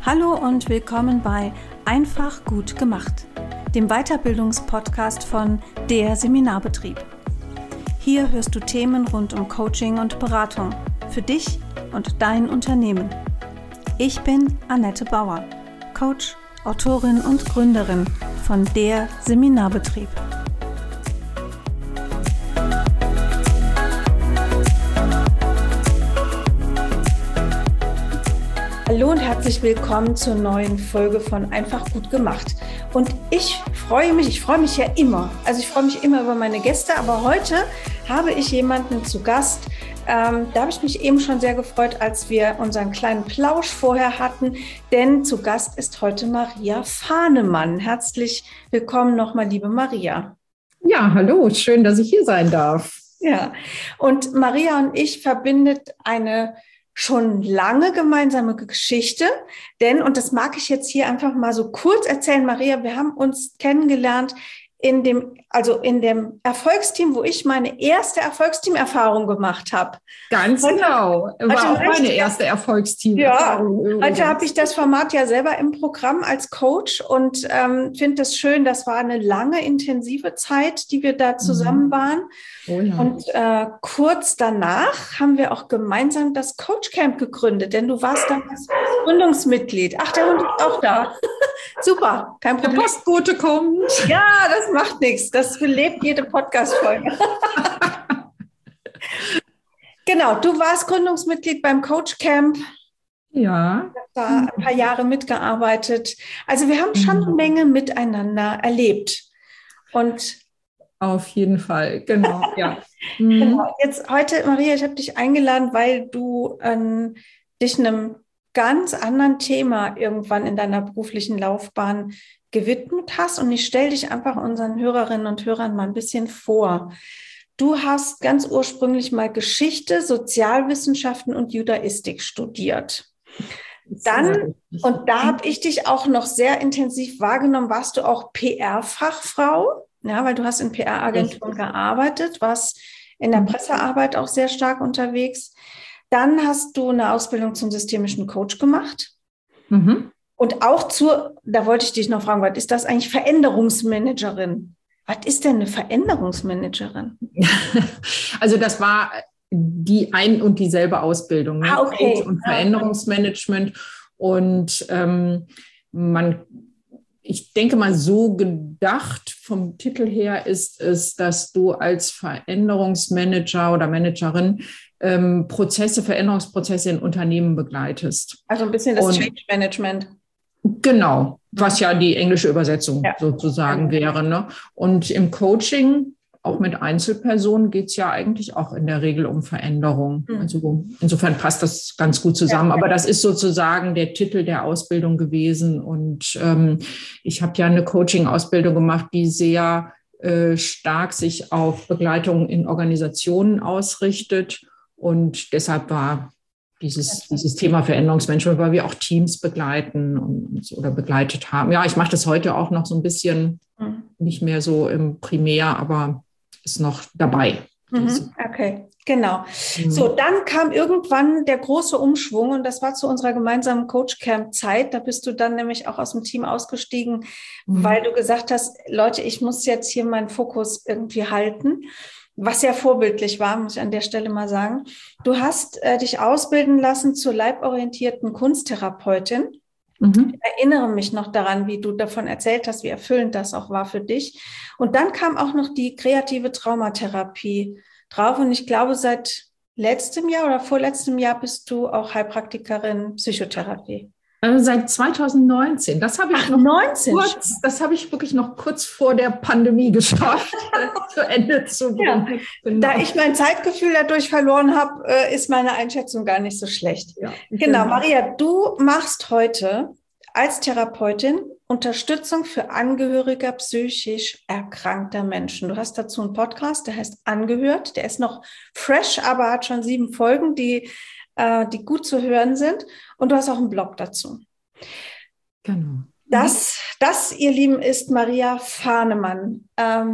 Hallo und willkommen bei Einfach gut gemacht, dem Weiterbildungspodcast von der Seminarbetrieb. Hier hörst du Themen rund um Coaching und Beratung für dich und dein Unternehmen. Ich bin Annette Bauer, Coach, Autorin und Gründerin von der Seminarbetrieb. Hallo und herzlich willkommen zur neuen Folge von Einfach gut gemacht. Und ich freue mich ja immer. Also ich freue mich immer über meine Gäste, aber heute habe ich jemanden zu Gast. Da habe ich mich eben schon sehr gefreut, als wir unseren kleinen Plausch vorher hatten, denn zu Gast ist heute Maria Fahnemann. Herzlich willkommen nochmal, liebe Maria. Ja, hallo, schön, dass ich hier sein darf. Ja, und Maria und ich verbindet eine schon lange gemeinsame Geschichte, denn, und das mag ich jetzt hier einfach mal so kurz erzählen, Maria, wir haben uns kennengelernt in dem Erfolgsteam, wo ich meine erste Erfolgsteam-Erfahrung gemacht habe. Ganz genau, war auch meine erste Erfolgsteam-Erfahrung. Ja, heute habe ich das Format ja selber im Programm als Coach und finde es schön, das war eine lange, intensive Zeit, die wir da zusammen waren. Oh ja. Und kurz danach haben wir auch gemeinsam das Coach Camp gegründet, denn du warst damals Gründungsmitglied. Ach, der Hund ist auch da. Super, kein Problem. Der Postbote kommt. Ja, das macht nichts. Das belebt jede Podcast-Folge. Genau, du warst Gründungsmitglied beim Coach Camp. Ja. Ich habe da ein paar Jahre mitgearbeitet. Also wir haben schon eine Menge miteinander erlebt. Und auf jeden Fall, genau, ja. Genau. Jetzt heute, Maria, ich habe dich eingeladen, weil du dich einem ganz anderen Thema irgendwann in deiner beruflichen Laufbahn gewidmet hast. Und ich stelle dich einfach unseren Hörerinnen und Hörern mal ein bisschen vor. Du hast ganz ursprünglich mal Geschichte, Sozialwissenschaften und Judaistik studiert. Dann, und da habe ich dich auch noch sehr intensiv wahrgenommen, warst du auch PR-Fachfrau, ja, weil du hast in PR-Agenturen gearbeitet, warst in der Pressearbeit auch sehr stark unterwegs. Dann hast du eine Ausbildung zum systemischen Coach gemacht. Mhm. Und auch da wollte ich dich noch fragen, was ist das eigentlich, Veränderungsmanagerin? Was ist denn eine Veränderungsmanagerin? Also das war die ein und dieselbe Ausbildung, ne? Okay. Coach und Veränderungsmanagement. Und ich denke mal, so gedacht vom Titel her ist es, dass du als Veränderungsmanager oder Managerin Veränderungsprozesse in Unternehmen begleitest. Also ein bisschen das Change Management. Genau, was ja die englische Übersetzung sozusagen wäre. Ne? Und im Coaching, auch mit Einzelpersonen, geht es ja eigentlich auch in der Regel um Veränderung. Also insofern passt das ganz gut zusammen. Aber das ist sozusagen der Titel der Ausbildung gewesen. Und ich habe ja eine Coaching-Ausbildung gemacht, die sehr stark sich auf Begleitung in Organisationen ausrichtet. Und deshalb war dieses Thema Veränderungsmanagement, weil wir auch Teams begleiten oder begleitet haben. Ja, ich mache das heute auch noch so ein bisschen, nicht mehr so im Primär, aber ist noch dabei. Okay, genau. So, dann kam irgendwann der große Umschwung und das war zu unserer gemeinsamen Coach-Camp-Zeit. Da bist du dann nämlich auch aus dem Team ausgestiegen, weil du gesagt hast, Leute, ich muss jetzt hier meinen Fokus irgendwie halten. Was ja vorbildlich war, muss ich an der Stelle mal sagen. Du hast dich ausbilden lassen zur leiborientierten Kunsttherapeutin. Ich erinnere mich noch daran, wie du davon erzählt hast, wie erfüllend das auch war für dich. Und dann kam auch noch die kreative Traumatherapie drauf. Und ich glaube, seit letztem Jahr oder vorletztem Jahr bist du auch Heilpraktikerin Psychotherapie. Seit 2019. Das habe ich das habe ich wirklich noch kurz vor der Pandemie geschafft, zu Ende zu bringen. Ja. Genau. Da ich mein Zeitgefühl dadurch verloren habe, ist meine Einschätzung gar nicht so schlecht. Ja, genau, Maria, du machst heute als Therapeutin Unterstützung für Angehörige psychisch erkrankter Menschen. Du hast dazu einen Podcast, der heißt Angehört. Der ist noch fresh, aber hat schon 7 Folgen, die gut zu hören sind. Und du hast auch einen Blog dazu. Genau. Das, ihr Lieben, ist Maria Fahnemann.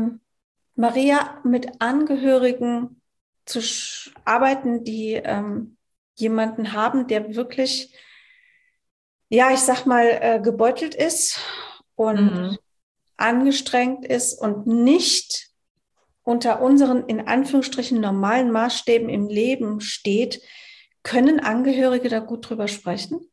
Maria, mit Angehörigen zu arbeiten, die jemanden haben, der wirklich ja, ich sag mal, gebeutelt ist und angestrengt ist und nicht unter unseren, in Anführungsstrichen, normalen Maßstäben im Leben steht, können Angehörige da gut drüber sprechen?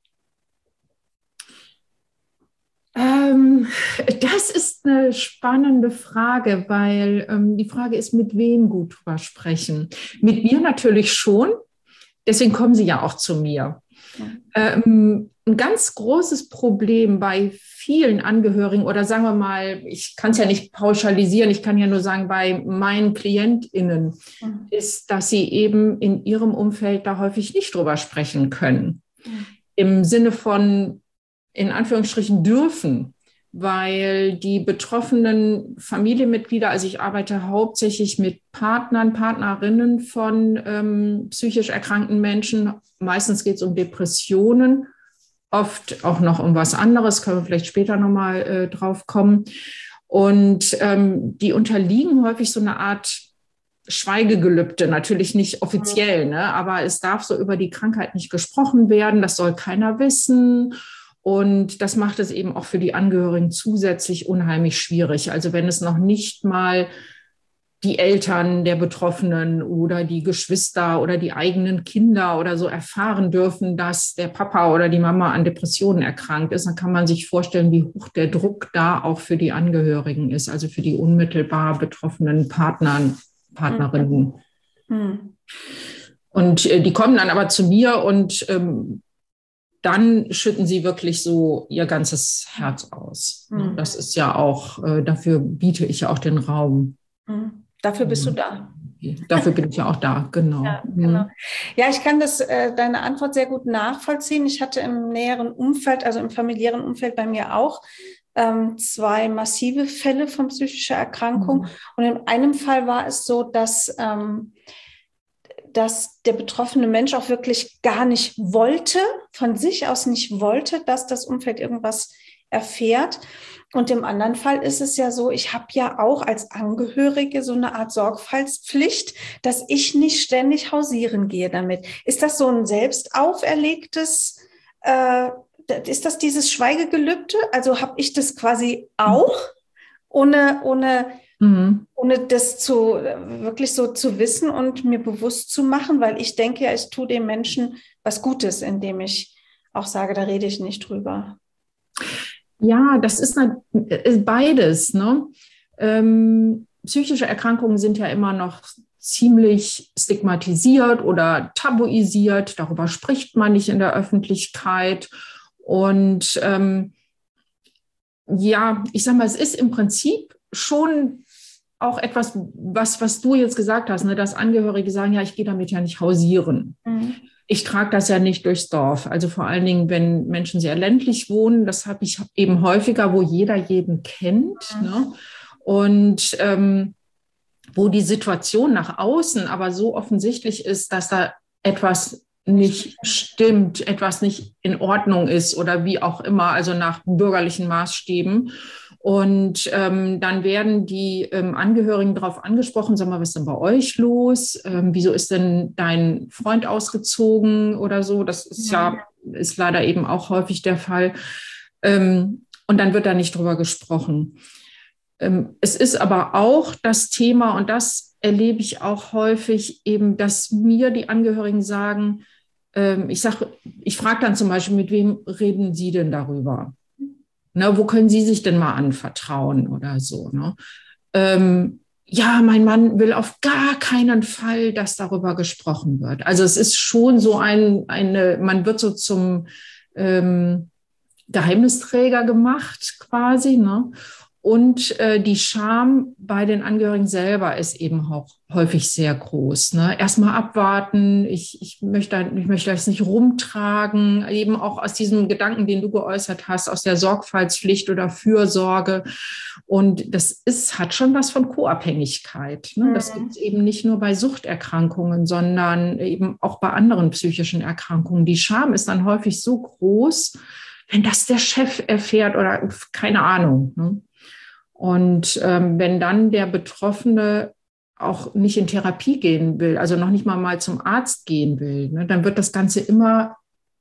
Das ist eine spannende Frage, weil die Frage ist, mit wem gut drüber sprechen. Mit mir natürlich schon, deswegen kommen sie ja auch zu mir. Ein ganz großes Problem bei vielen Angehörigen oder sagen wir mal, ich kann es ja nicht pauschalisieren, ich kann ja nur sagen, bei meinen KlientInnen ist, dass sie eben in ihrem Umfeld da häufig nicht drüber sprechen können. Im Sinne von, in Anführungsstrichen, dürfen, weil die betroffenen Familienmitglieder, also ich arbeite hauptsächlich mit Partnern, Partnerinnen von psychisch erkrankten Menschen. Meistens geht es um Depressionen, oft auch noch um was anderes, können wir vielleicht später nochmal drauf kommen. Und die unterliegen häufig so eine Art Schweigegelübde, natürlich nicht offiziell, ne? Aber es darf so über die Krankheit nicht gesprochen werden, das soll keiner wissen. Und das macht es eben auch für die Angehörigen zusätzlich unheimlich schwierig. Also wenn es noch nicht mal die Eltern der Betroffenen oder die Geschwister oder die eigenen Kinder oder so erfahren dürfen, dass der Papa oder die Mama an Depressionen erkrankt ist, dann kann man sich vorstellen, wie hoch der Druck da auch für die Angehörigen ist, also für die unmittelbar betroffenen Partnerinnen. Und die kommen dann aber zu mir und dann schütten sie wirklich so ihr ganzes Herz aus. Das ist ja auch, dafür biete ich ja auch den Raum. Dafür bist du da. Dafür bin ich ja auch da, genau. Ja, genau. Ja, ich kann deine Antwort sehr gut nachvollziehen. Ich hatte im näheren Umfeld, also im familiären Umfeld bei mir auch, 2 massive Fälle von psychischer Erkrankung. Und in einem Fall war es so, dass der betroffene Mensch auch wirklich gar nicht wollte, von sich aus nicht wollte, dass das Umfeld irgendwas erfährt. Und im anderen Fall ist es ja so, ich habe ja auch als Angehörige so eine Art Sorgfaltspflicht, dass ich nicht ständig hausieren gehe damit. Ist das so ein selbst auferlegtes, ist das dieses Schweigegelübde? Also habe ich das quasi auch, ohne das wirklich so zu wissen und mir bewusst zu machen, weil ich denke ja, ich tue dem Menschen was Gutes, indem ich auch sage, da rede ich nicht drüber. Ja, das ist beides, ne? Psychische Erkrankungen sind ja immer noch ziemlich stigmatisiert oder tabuisiert. Darüber spricht man nicht in der Öffentlichkeit. Und ja, ich sag mal, es ist im Prinzip schon auch etwas, was du jetzt gesagt hast, ne, dass Angehörige sagen, ja, ich gehe damit ja nicht hausieren. Ich trage das ja nicht durchs Dorf. Also vor allen Dingen, wenn Menschen sehr ländlich wohnen, das habe ich eben häufiger, wo jeder jeden kennt. Ne? Und wo die Situation nach außen aber so offensichtlich ist, dass da etwas nicht stimmt, etwas nicht in Ordnung ist oder wie auch immer, also nach bürgerlichen Maßstäben. Und dann werden die Angehörigen darauf angesprochen, sag mal, was ist denn bei euch los? Wieso ist denn dein Freund ausgezogen oder so? Das ist leider eben auch häufig der Fall. Und dann wird da nicht drüber gesprochen. Es ist aber auch das Thema, und das erlebe ich auch häufig, eben, dass mir die Angehörigen sagen, ich frage dann zum Beispiel, mit wem reden Sie denn darüber? Na, wo können Sie sich denn mal anvertrauen oder so? Ne? Ja, mein Mann will auf gar keinen Fall, dass darüber gesprochen wird. Also es ist schon so man wird so zum Geheimnisträger gemacht quasi, ne? Und die Scham bei den Angehörigen selber ist eben auch häufig sehr groß. Ne? Erstmal abwarten, ich möchte das nicht rumtragen, eben auch aus diesem Gedanken, den du geäußert hast, aus der Sorgfaltspflicht oder Fürsorge. Und das hat schon was von Co-Abhängigkeit. Ne? Das gibt es eben nicht nur bei Suchterkrankungen, sondern eben auch bei anderen psychischen Erkrankungen. Die Scham ist dann häufig so groß, wenn das der Chef erfährt oder keine Ahnung. Ne? Und wenn dann der Betroffene auch nicht in Therapie gehen will, also noch nicht mal zum Arzt gehen will, ne, dann wird das Ganze immer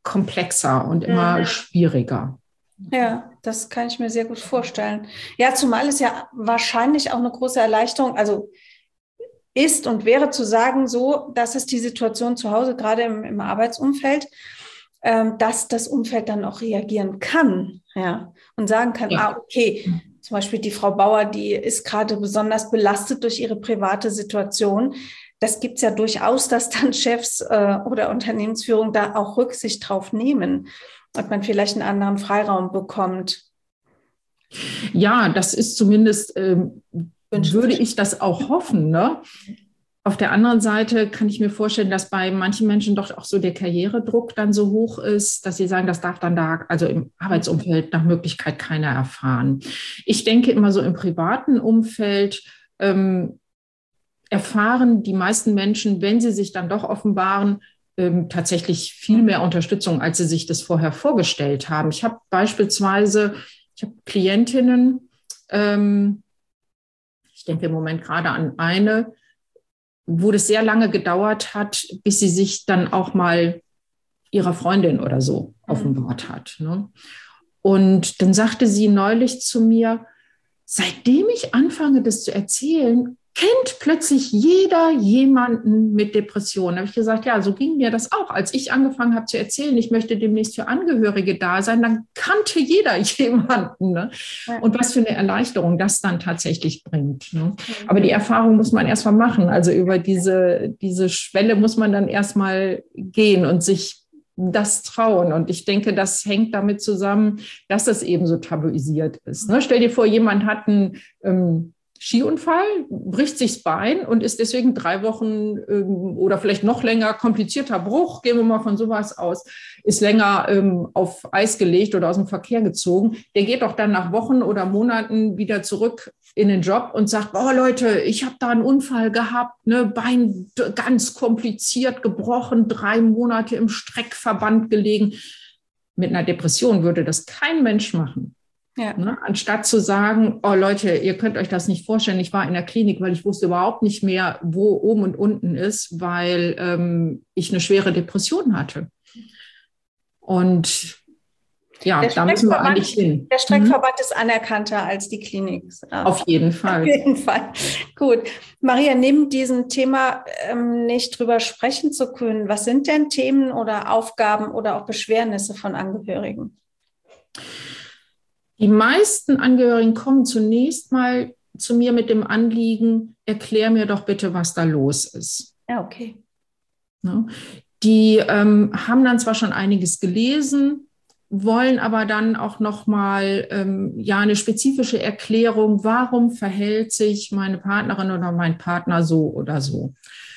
komplexer und immer schwieriger. Ja, das kann ich mir sehr gut vorstellen. Ja, zumal es ja wahrscheinlich auch eine große Erleichterung, also ist und wäre zu sagen, so, das ist die Situation zu Hause, gerade im Arbeitsumfeld, dass das Umfeld dann auch reagieren kann, ja, und sagen kann, okay, zum Beispiel die Frau Bauer, die ist gerade besonders belastet durch ihre private Situation. Das gibt es ja durchaus, dass dann Chefs oder Unternehmensführung da auch Rücksicht drauf nehmen und man vielleicht einen anderen Freiraum bekommt. Ja, das ist zumindest, würde ich das auch hoffen, ne? Auf der anderen Seite kann ich mir vorstellen, dass bei manchen Menschen doch auch so der Karrieredruck dann so hoch ist, dass sie sagen, das darf dann da, also im Arbeitsumfeld nach Möglichkeit keiner erfahren. Ich denke immer so im privaten Umfeld erfahren die meisten Menschen, wenn sie sich dann doch offenbaren, tatsächlich viel mehr Unterstützung, als sie sich das vorher vorgestellt haben. Ich habe beispielsweise, Klientinnen, ich denke im Moment gerade an eine, wo das sehr lange gedauert hat, bis sie sich dann auch mal ihrer Freundin oder so offenbart hat. Ne? Und dann sagte sie neulich zu mir, seitdem ich anfange, das zu erzählen, kennt plötzlich jeder jemanden mit Depressionen. Da habe ich gesagt, ja, so ging mir das auch. Als ich angefangen habe zu erzählen, ich möchte demnächst für Angehörige da sein, dann kannte jeder jemanden. Ne? Und was für eine Erleichterung das dann tatsächlich bringt. Ne? Aber die Erfahrung muss man erstmal machen. Also über diese Schwelle muss man dann erstmal gehen und sich das trauen. Und ich denke, das hängt damit zusammen, dass das eben so tabuisiert ist. Ne? Stell dir vor, jemand hat einen Skiunfall, bricht sich das Bein und ist deswegen 3 Wochen oder vielleicht noch länger, komplizierter Bruch, gehen wir mal von sowas aus, ist länger auf Eis gelegt oder aus dem Verkehr gezogen. Der geht doch dann nach Wochen oder Monaten wieder zurück in den Job und sagt, oh Leute, ich habe da einen Unfall gehabt, ne, Bein ganz kompliziert gebrochen, 3 Monate im Streckverband gelegen. Mit einer Depression würde das kein Mensch machen. Ja. Ne? Anstatt zu sagen, oh Leute, ihr könnt euch das nicht vorstellen, ich war in der Klinik, weil ich wusste überhaupt nicht mehr, wo oben und unten ist, weil ich eine schwere Depression hatte. Und ja, da müssen wir eigentlich hin. Der Streckverband ist anerkannter als die Klinik. Auf jeden Fall. Auf jeden Fall. Gut. Maria, neben diesem Thema nicht drüber sprechen zu können, was sind denn Themen oder Aufgaben oder auch Beschwernisse von Angehörigen? Die meisten Angehörigen kommen zunächst mal zu mir mit dem Anliegen, erklär mir doch bitte, was da los ist. Ja, okay. Ne? Die haben dann zwar schon einiges gelesen, wollen aber dann auch nochmal eine spezifische Erklärung, warum verhält sich meine Partnerin oder mein Partner so oder so.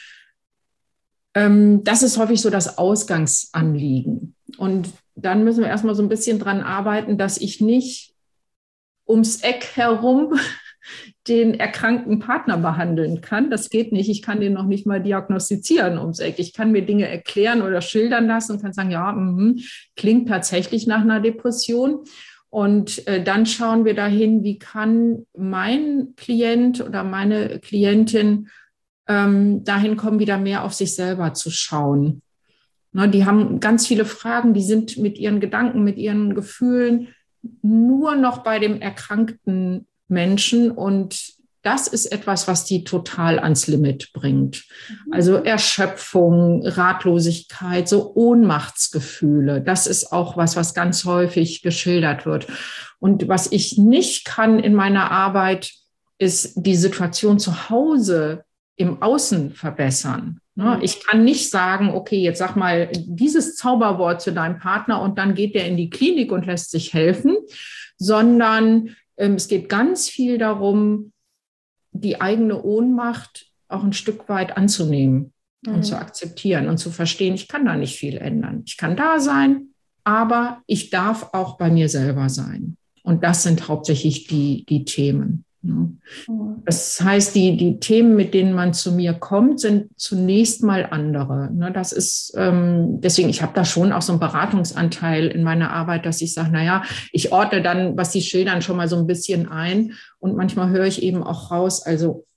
Das ist häufig so das Ausgangsanliegen. Und dann müssen wir erstmal so ein bisschen dran arbeiten, dass ich nicht ums Eck herum den erkrankten Partner behandeln kann. Das geht nicht. Ich kann den noch nicht mal diagnostizieren ums Eck. Ich kann mir Dinge erklären oder schildern lassen und kann sagen, ja, klingt tatsächlich nach einer Depression. Und dann schauen wir dahin, wie kann mein Klient oder meine Klientin dahin kommen, wieder mehr auf sich selber zu schauen. Ne, die haben ganz viele Fragen, die sind mit ihren Gedanken, mit ihren Gefühlen nur noch bei dem erkrankten Menschen. Und das ist etwas, was die total ans Limit bringt. Also Erschöpfung, Ratlosigkeit, so Ohnmachtsgefühle. Das ist auch was ganz häufig geschildert wird. Und was ich nicht kann in meiner Arbeit, ist die Situation zu Hause im Außen verbessern. Ich kann nicht sagen, okay, jetzt sag mal dieses Zauberwort zu deinem Partner und dann geht der in die Klinik und lässt sich helfen, sondern es geht ganz viel darum, die eigene Ohnmacht auch ein Stück weit anzunehmen und zu akzeptieren und zu verstehen, ich kann da nicht viel ändern. Ich kann da sein, aber ich darf auch bei mir selber sein. Und das sind hauptsächlich die Themen. Das heißt, die Themen, mit denen man zu mir kommt, sind zunächst mal andere. Das ist deswegen, ich habe da schon auch so einen Beratungsanteil in meiner Arbeit, dass ich sage, naja, ich ordne dann, was Sie schildern, schon mal so ein bisschen ein. Und manchmal höre ich eben auch raus, also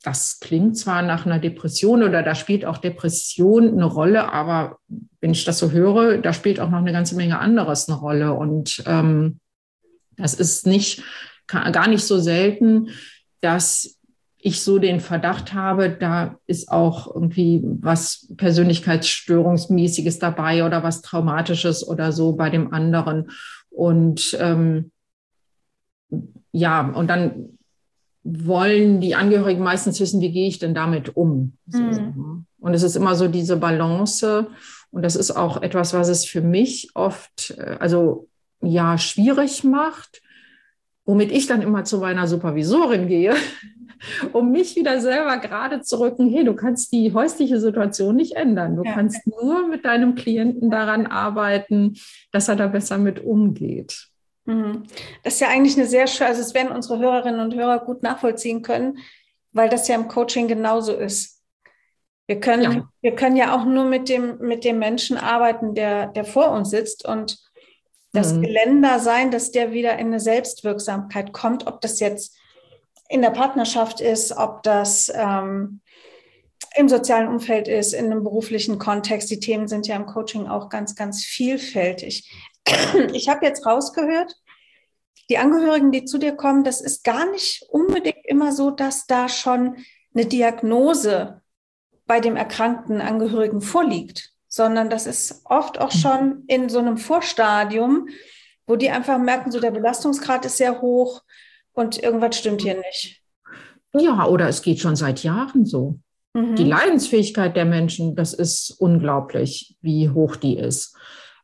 das klingt zwar nach einer Depression oder da spielt auch Depression eine Rolle, aber wenn ich das so höre, da spielt auch noch eine ganze Menge anderes eine Rolle. Und das ist gar nicht so selten, dass ich so den Verdacht habe, da ist auch irgendwie was Persönlichkeitsstörungsmäßiges dabei oder was Traumatisches oder so bei dem anderen. Und und dann wollen die Angehörigen meistens wissen, wie gehe ich denn damit um? Mhm. Und es ist immer so diese Balance. Und das ist auch etwas, was es für mich oft, schwierig macht, womit ich dann immer zu meiner Supervisorin gehe, um mich wieder selber gerade zu rücken. Hey, du kannst die häusliche Situation nicht ändern. Du kannst nur mit deinem Klienten daran arbeiten, dass er da besser mit umgeht. Das ist ja eigentlich eine sehr schöne, also es werden unsere Hörerinnen und Hörer gut nachvollziehen können, weil das ja im Coaching genauso ist. Wir können ja auch nur mit dem Menschen arbeiten, der vor uns sitzt und das Geländer sein, dass der wieder in eine Selbstwirksamkeit kommt, ob das jetzt in der Partnerschaft ist, ob das im sozialen Umfeld ist, in einem beruflichen Kontext. Die Themen sind ja im Coaching auch ganz, ganz vielfältig. Ich habe jetzt rausgehört, die Angehörigen, die zu dir kommen, das ist gar nicht unbedingt immer so, dass da schon eine Diagnose bei dem erkrankten Angehörigen vorliegt, sondern das ist oft auch schon in so einem Vorstadium, wo die einfach merken, so der Belastungsgrad ist sehr hoch und irgendwas stimmt hier nicht. Ja, oder es geht schon seit Jahren so. Die Leidensfähigkeit der Menschen, das ist unglaublich, wie hoch die ist.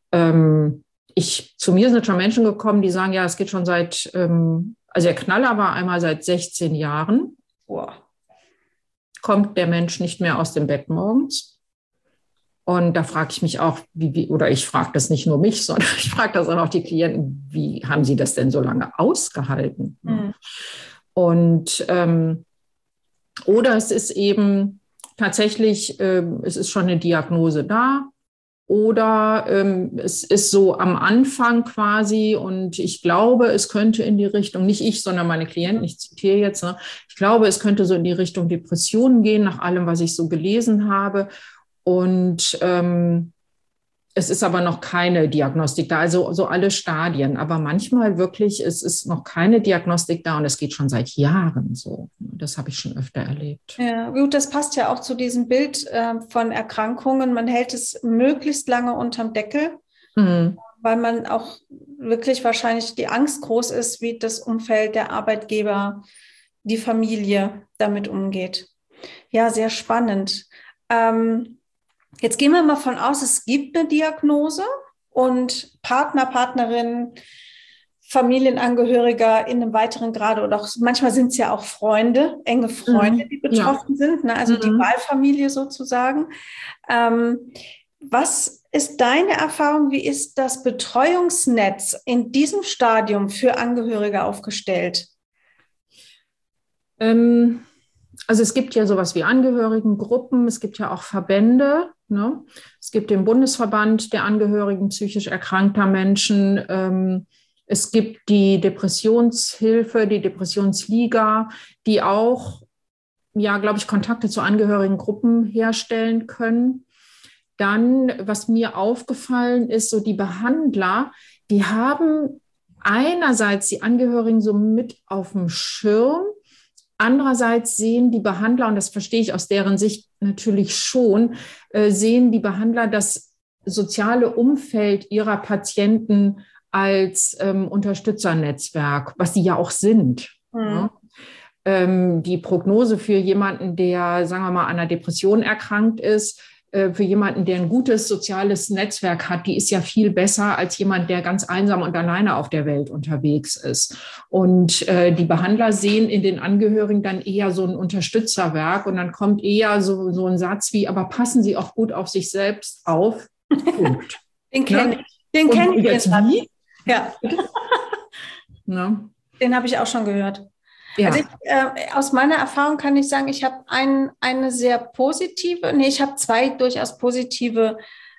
Zu mir sind schon Menschen gekommen, die sagen, ja, es geht schon seit, also der Knaller war einmal seit 16 Jahren. Wow. Kommt der Mensch nicht mehr aus dem Bett morgens. Und da frage ich mich auch, oder ich frage das nicht nur mich, sondern ich frage das auch die Klienten, wie haben sie das denn so lange ausgehalten? Und oder es ist eben tatsächlich, es ist schon eine Diagnose da. Oder es ist so am Anfang quasi und ich glaube, es könnte in die Richtung, nicht ich, sondern meine Klienten, ich zitiere jetzt, ich glaube, es könnte so in die Richtung Depressionen gehen, nach allem, was ich so gelesen habe. Und es ist aber noch keine Diagnostik da, also so alle Stadien. Aber manchmal wirklich, es ist noch keine Diagnostik da und es geht schon seit Jahren so. Das habe ich schon öfter erlebt. Ja, gut, das passt ja auch zu diesem Bild von Erkrankungen. Man hält es möglichst lange unterm Deckel, weil man auch wirklich wahrscheinlich die Angst groß ist, wie das Umfeld, der Arbeitgeber, die Familie damit umgeht. Ja, sehr spannend. Jetzt gehen wir mal von aus, es gibt eine Diagnose und Partner, Partnerin, Familienangehöriger in einem weiteren Grade oder auch manchmal sind es ja auch Freunde, enge Freunde, die betroffen sind, ne? Also die Wahlfamilie sozusagen. Was ist deine Erfahrung? Wie ist das Betreuungsnetz in diesem Stadium für Angehörige aufgestellt? Also es gibt ja sowas wie Angehörigengruppen, es gibt ja auch Verbände, ne? Es gibt den Bundesverband der Angehörigen psychisch erkrankter Menschen, es gibt die Depressionshilfe, die Depressionsliga, die auch, ja, glaube ich, Kontakte zu Angehörigengruppen herstellen können. Dann, was mir aufgefallen ist, so die Behandler, die haben einerseits die Angehörigen so mit auf dem Schirm. Andererseits sehen die Behandler, und das verstehe ich aus deren Sicht natürlich schon, sehen die Behandler das soziale Umfeld ihrer Patienten als Unterstützernetzwerk, was sie ja auch sind. Ja. Die Prognose für jemanden, der, sagen wir mal, an einer Depression erkrankt ist, für jemanden, der ein gutes soziales Netzwerk hat, die ist ja viel besser als jemand, der ganz einsam und alleine auf der Welt unterwegs ist. Und die Behandler sehen in den Angehörigen dann eher so ein Unterstützerwerk und dann kommt eher so ein Satz wie, aber passen Sie auch gut auf sich selbst auf. Punkt. Den kenne ich. Den kenne ich jetzt wie? Ja. Den habe ich auch schon gehört. Ja. Also aus meiner Erfahrung kann ich sagen, ich habe eine sehr positive, ich habe zwei durchaus positive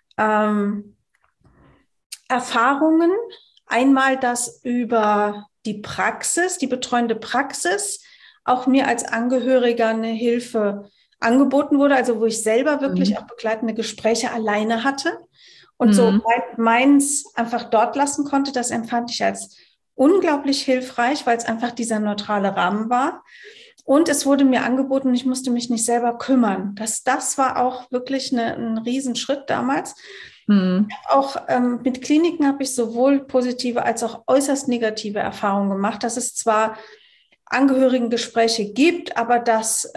Erfahrungen. Einmal das über die Praxis, die betreuende Praxis, auch mir als Angehöriger eine Hilfe angeboten wurde, also wo ich selber wirklich auch begleitende Gespräche alleine hatte und so meins einfach dort lassen konnte. Das empfand ich als unglaublich hilfreich, weil es einfach dieser neutrale Rahmen war. Und es wurde mir angeboten, ich musste mich nicht selber kümmern. Das war auch wirklich ein Riesenschritt damals. Auch mit Kliniken habe ich sowohl positive als auch äußerst negative Erfahrungen gemacht, dass es zwar Angehörigengespräche gibt, aber dass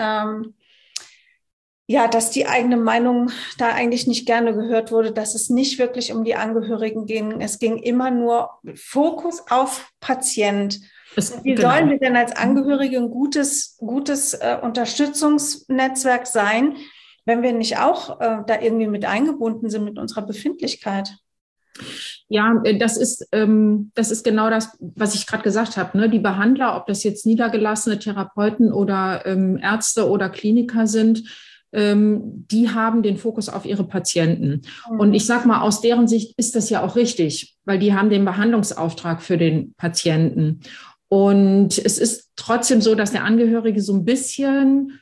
die eigene Meinung da eigentlich nicht gerne gehört wurde, dass es nicht wirklich um die Angehörigen ging. Es ging immer nur Fokus auf Patient. Wie sollen wir denn als Angehörige ein gutes Unterstützungsnetzwerk sein, wenn wir nicht auch da irgendwie mit eingebunden sind mit unserer Befindlichkeit? Ja, das ist genau das, was ich gerade gesagt habe. Ne? Die Behandler, ob das jetzt niedergelassene Therapeuten oder Ärzte oder Kliniker sind, die haben den Fokus auf ihre Patienten. Und ich sage mal, aus deren Sicht ist das ja auch richtig, weil die haben den Behandlungsauftrag für den Patienten. Und es ist trotzdem so, dass der Angehörige so ein bisschen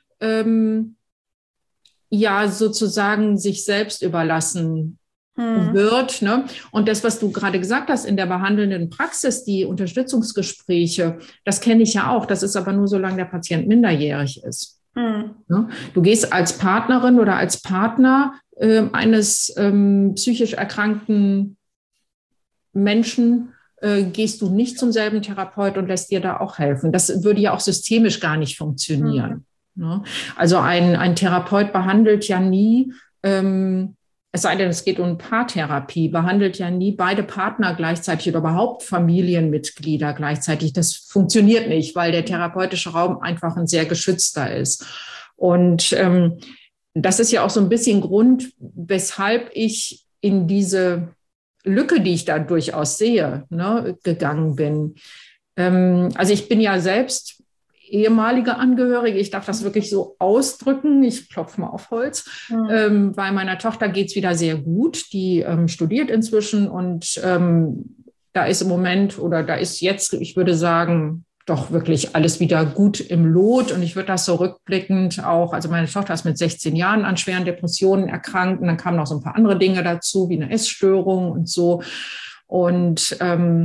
sozusagen sich selbst überlassen wird. Ne? Und das, was du gerade gesagt hast in der behandelnden Praxis, die Unterstützungsgespräche, das kenne ich ja auch. Das ist aber nur, solange der Patient minderjährig ist. Ne? Du gehst als Partnerin oder als Partner eines psychisch erkrankten Menschen, gehst du nicht zum selben Therapeut und lässt dir da auch helfen. Das würde ja auch systemisch gar nicht funktionieren. Ne? Also ein Therapeut behandelt ja nie, es sei denn, es geht um Paartherapie, behandelt ja nie beide Partner gleichzeitig oder überhaupt Familienmitglieder gleichzeitig. Das funktioniert nicht, weil der therapeutische Raum einfach ein sehr geschützter ist. Und das ist ja auch so ein bisschen Grund, weshalb ich in diese Lücke, die ich da durchaus sehe, gegangen bin. Also ich bin ja selbst ehemalige Angehörige, ich darf das wirklich so ausdrücken, ich klopfe mal auf Holz, bei meiner Tochter geht es wieder sehr gut, die studiert inzwischen und da ist im Moment oder da ist jetzt, ich würde sagen, doch wirklich alles wieder gut im Lot und ich würde das so rückblickend auch, also meine Tochter ist mit 16 Jahren an schweren Depressionen erkrankt und dann kamen noch so ein paar andere Dinge dazu, wie eine Essstörung und so und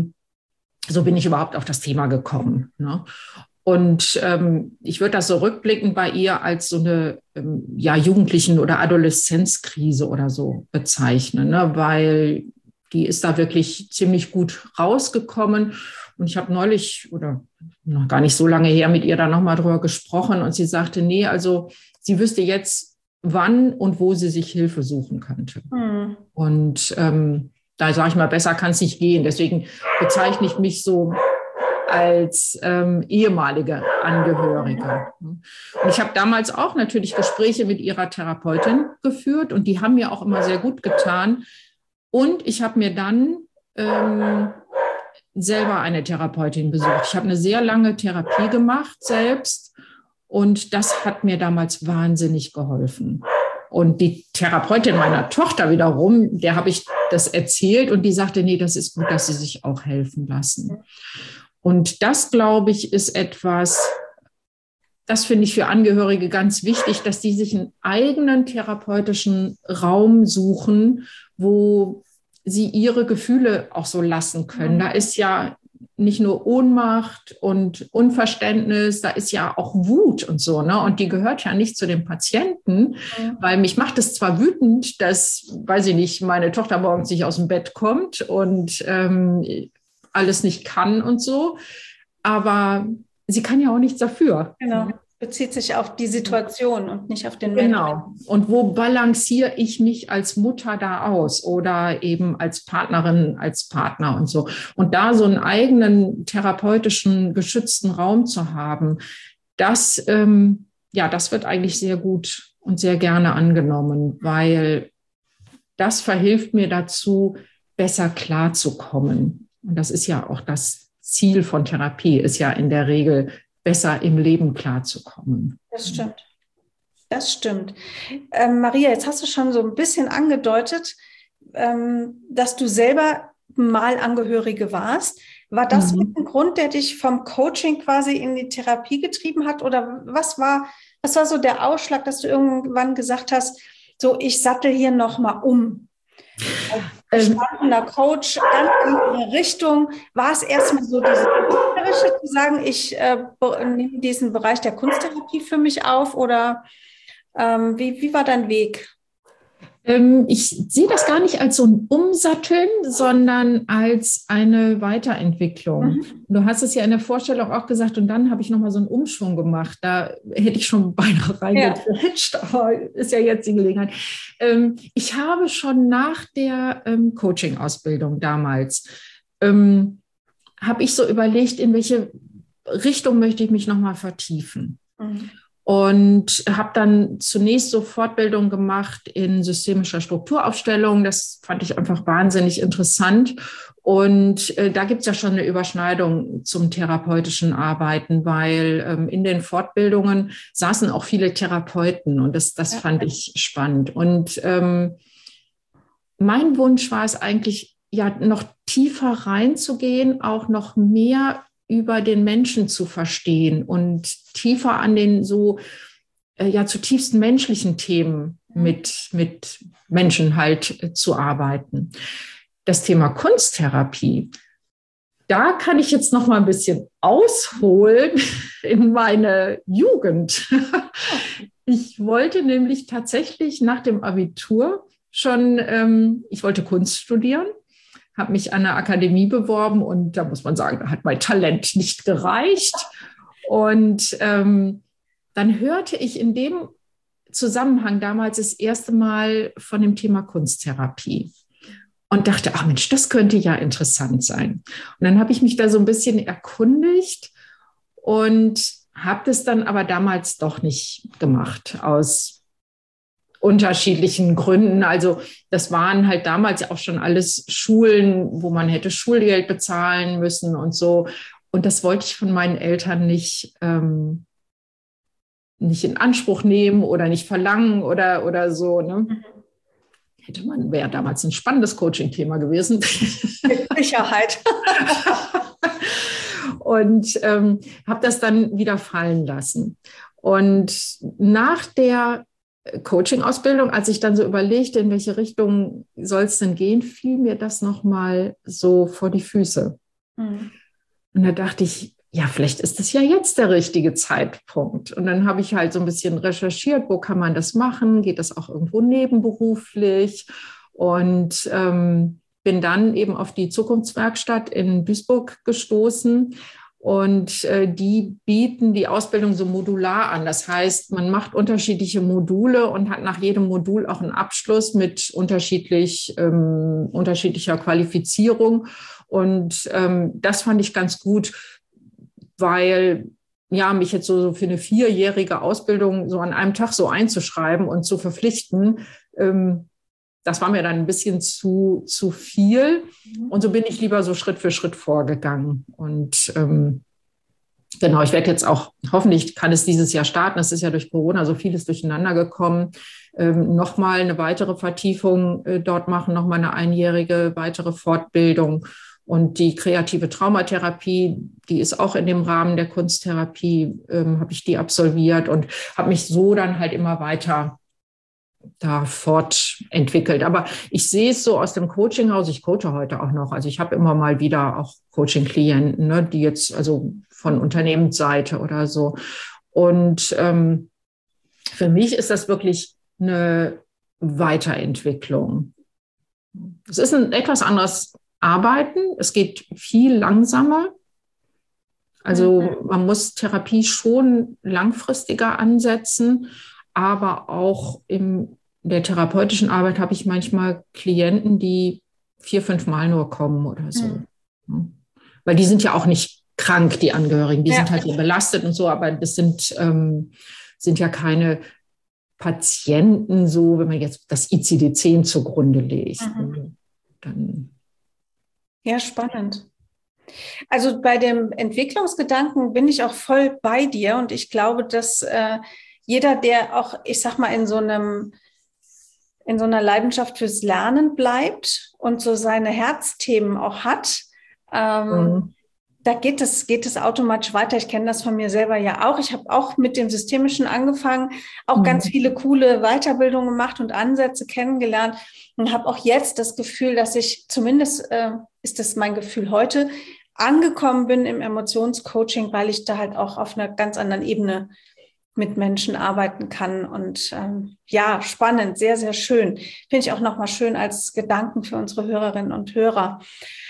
so bin ich überhaupt auf das Thema gekommen, ne? Und ich würde das so rückblickend bei ihr als so eine Jugendlichen- oder Adoleszenzkrise oder so bezeichnen, ne? Weil die ist da wirklich ziemlich gut rausgekommen. Und ich habe neulich oder noch gar nicht so lange her mit ihr da nochmal drüber gesprochen und sie sagte, nee, also sie wüsste jetzt, wann und wo sie sich Hilfe suchen könnte. Und da sage ich mal, besser kann es nicht gehen. Deswegen bezeichne ich mich so als ehemalige Angehörige. Und ich habe damals auch natürlich Gespräche mit ihrer Therapeutin geführt und die haben mir auch immer sehr gut getan. Und ich habe mir dann selber eine Therapeutin besucht. Ich habe eine sehr lange Therapie gemacht selbst und das hat mir damals wahnsinnig geholfen. Und die Therapeutin meiner Tochter wiederum, der habe ich das erzählt und die sagte, nee, das ist gut, dass sie sich auch helfen lassen. Und das, glaube ich, ist etwas, das finde ich für Angehörige ganz wichtig, dass die sich einen eigenen therapeutischen Raum suchen, wo sie ihre Gefühle auch so lassen können. Da ist ja nicht nur Ohnmacht und Unverständnis, da ist ja auch Wut und so, ne? Und die gehört ja nicht zu dem Patienten, weil mich macht es zwar wütend, dass, weiß ich nicht, meine Tochter morgens nicht aus dem Bett kommt und alles nicht kann und so, aber sie kann ja auch nichts dafür. Genau. Bezieht sich auf die Situation und nicht auf den Menschen. Genau. Und wo balanciere ich mich als Mutter da aus oder eben als Partnerin, als Partner und so. Und da so einen eigenen therapeutischen, geschützten Raum zu haben, das wird eigentlich sehr gut und sehr gerne angenommen, weil das verhilft mir dazu, besser klarzukommen. Und das ist ja auch das Ziel von Therapie, ist ja in der Regel, besser im Leben klarzukommen. Das stimmt. Das stimmt. Maria, jetzt hast du schon so ein bisschen angedeutet, dass du selber mal Angehörige warst. War das mit ein Grund, der dich vom Coaching quasi in die Therapie getrieben hat? Oder was war so der Ausschlag, dass du irgendwann gesagt hast, so, ich sattel hier nochmal um? Als gestandener Coach, ganz andere Richtung. War es erstmal so dieses Künstlerische zu sagen, ich nehme diesen Bereich der Kunsttherapie für mich auf? Oder wie war dein Weg? Ich sehe das gar nicht als so ein Umsatteln, sondern als eine Weiterentwicklung. Du hast es ja in der Vorstellung auch gesagt, und dann habe ich nochmal so einen Umschwung gemacht. Da hätte ich schon beinahe reingeflitscht, aber ist ja jetzt die Gelegenheit. Ich habe schon nach der Coaching-Ausbildung damals, habe ich so überlegt, in welche Richtung möchte ich mich nochmal vertiefen. Und habe dann zunächst so Fortbildung gemacht in systemischer Strukturaufstellung. Das fand ich einfach wahnsinnig interessant. Und da gibt es ja schon eine Überschneidung zum therapeutischen Arbeiten, weil in den Fortbildungen saßen auch viele Therapeuten und das fand ich spannend. Und mein Wunsch war es eigentlich, ja, noch tiefer reinzugehen, auch noch mehr über den Menschen zu verstehen und tiefer an den so zutiefst menschlichen Themen mit Menschen halt zu arbeiten. Das Thema Kunsttherapie, da kann ich jetzt noch mal ein bisschen ausholen in meine Jugend. Ich wollte nämlich tatsächlich nach dem Abitur schon, ich wollte Kunst studieren, habe mich an der Akademie beworben und da muss man sagen, da hat mein Talent nicht gereicht. Und dann hörte ich in dem Zusammenhang damals das erste Mal von dem Thema Kunsttherapie und dachte, ach Mensch, das könnte ja interessant sein. Und dann habe ich mich da so ein bisschen erkundigt und habe das dann aber damals doch nicht gemacht aus unterschiedlichen Gründen. Also das waren halt damals auch schon alles Schulen, wo man hätte Schulgeld bezahlen müssen und so. Und das wollte ich von meinen Eltern nicht in Anspruch nehmen oder nicht verlangen oder so. Ne? Wäre damals ein spannendes Coaching-Thema gewesen. Mit Sicherheit. Und habe das dann wieder fallen lassen. Und nach der Coaching-Ausbildung, als ich dann so überlegte, in welche Richtung soll es denn gehen, fiel mir das nochmal so vor die Füße. Und da dachte ich, ja, vielleicht ist das ja jetzt der richtige Zeitpunkt. Und dann habe ich halt so ein bisschen recherchiert, wo kann man das machen? Geht das auch irgendwo nebenberuflich? Und bin dann eben auf die Zukunftswerkstatt in Duisburg gestoßen. Und die bieten die Ausbildung so modular an. Das heißt, man macht unterschiedliche Module und hat nach jedem Modul auch einen Abschluss mit unterschiedlicher Qualifizierung. Und das fand ich ganz gut, weil ja, mich jetzt so für eine 4-jährige Ausbildung so an einem Tag so einzuschreiben und zu verpflichten, das war mir dann ein bisschen zu viel. Und so bin ich lieber so Schritt für Schritt vorgegangen. Und genau, ich werde jetzt auch, hoffentlich kann es dieses Jahr starten. Es ist ja durch Corona so vieles durcheinander gekommen. Nochmal eine weitere Vertiefung dort machen, nochmal eine 1-jährige weitere Fortbildung. Und die kreative Traumatherapie, die ist auch in dem Rahmen der Kunsttherapie, habe ich die absolviert und habe mich so dann halt immer weiter da fortentwickelt. Aber ich sehe es so aus dem Coachinghaus, ich coache heute auch noch, also ich habe immer mal wieder auch Coaching-Klienten, ne, die jetzt also von Unternehmensseite oder so. Und für mich ist das wirklich eine Weiterentwicklung. Es ist ein etwas anderes Arbeiten, es geht viel langsamer. Also man muss Therapie schon langfristiger ansetzen, aber auch in der therapeutischen Arbeit habe ich manchmal Klienten, die 4-5 Mal nur kommen oder so. Weil die sind ja auch nicht krank, die Angehörigen, die sind halt hier belastet und so, aber das sind ja keine Patienten so, wenn man jetzt das ICD-10 zugrunde legt. Dann ja, spannend. Also bei dem Entwicklungsgedanken bin ich auch voll bei dir und ich glaube, dass jeder, der auch, ich sag mal, in so einer Leidenschaft fürs Lernen bleibt und so seine Herzthemen auch hat, da geht es automatisch weiter. Ich kenne das von mir selber ja auch. Ich habe auch mit dem Systemischen angefangen, auch ganz viele coole Weiterbildungen gemacht und Ansätze kennengelernt und habe auch jetzt das Gefühl, dass ich, zumindest ist das mein Gefühl heute, angekommen bin im Emotionscoaching, weil ich da halt auch auf einer ganz anderen Ebene mit Menschen arbeiten kann. Und ja, spannend, sehr, sehr schön. Finde ich auch nochmal schön als Gedanken für unsere Hörerinnen und Hörer.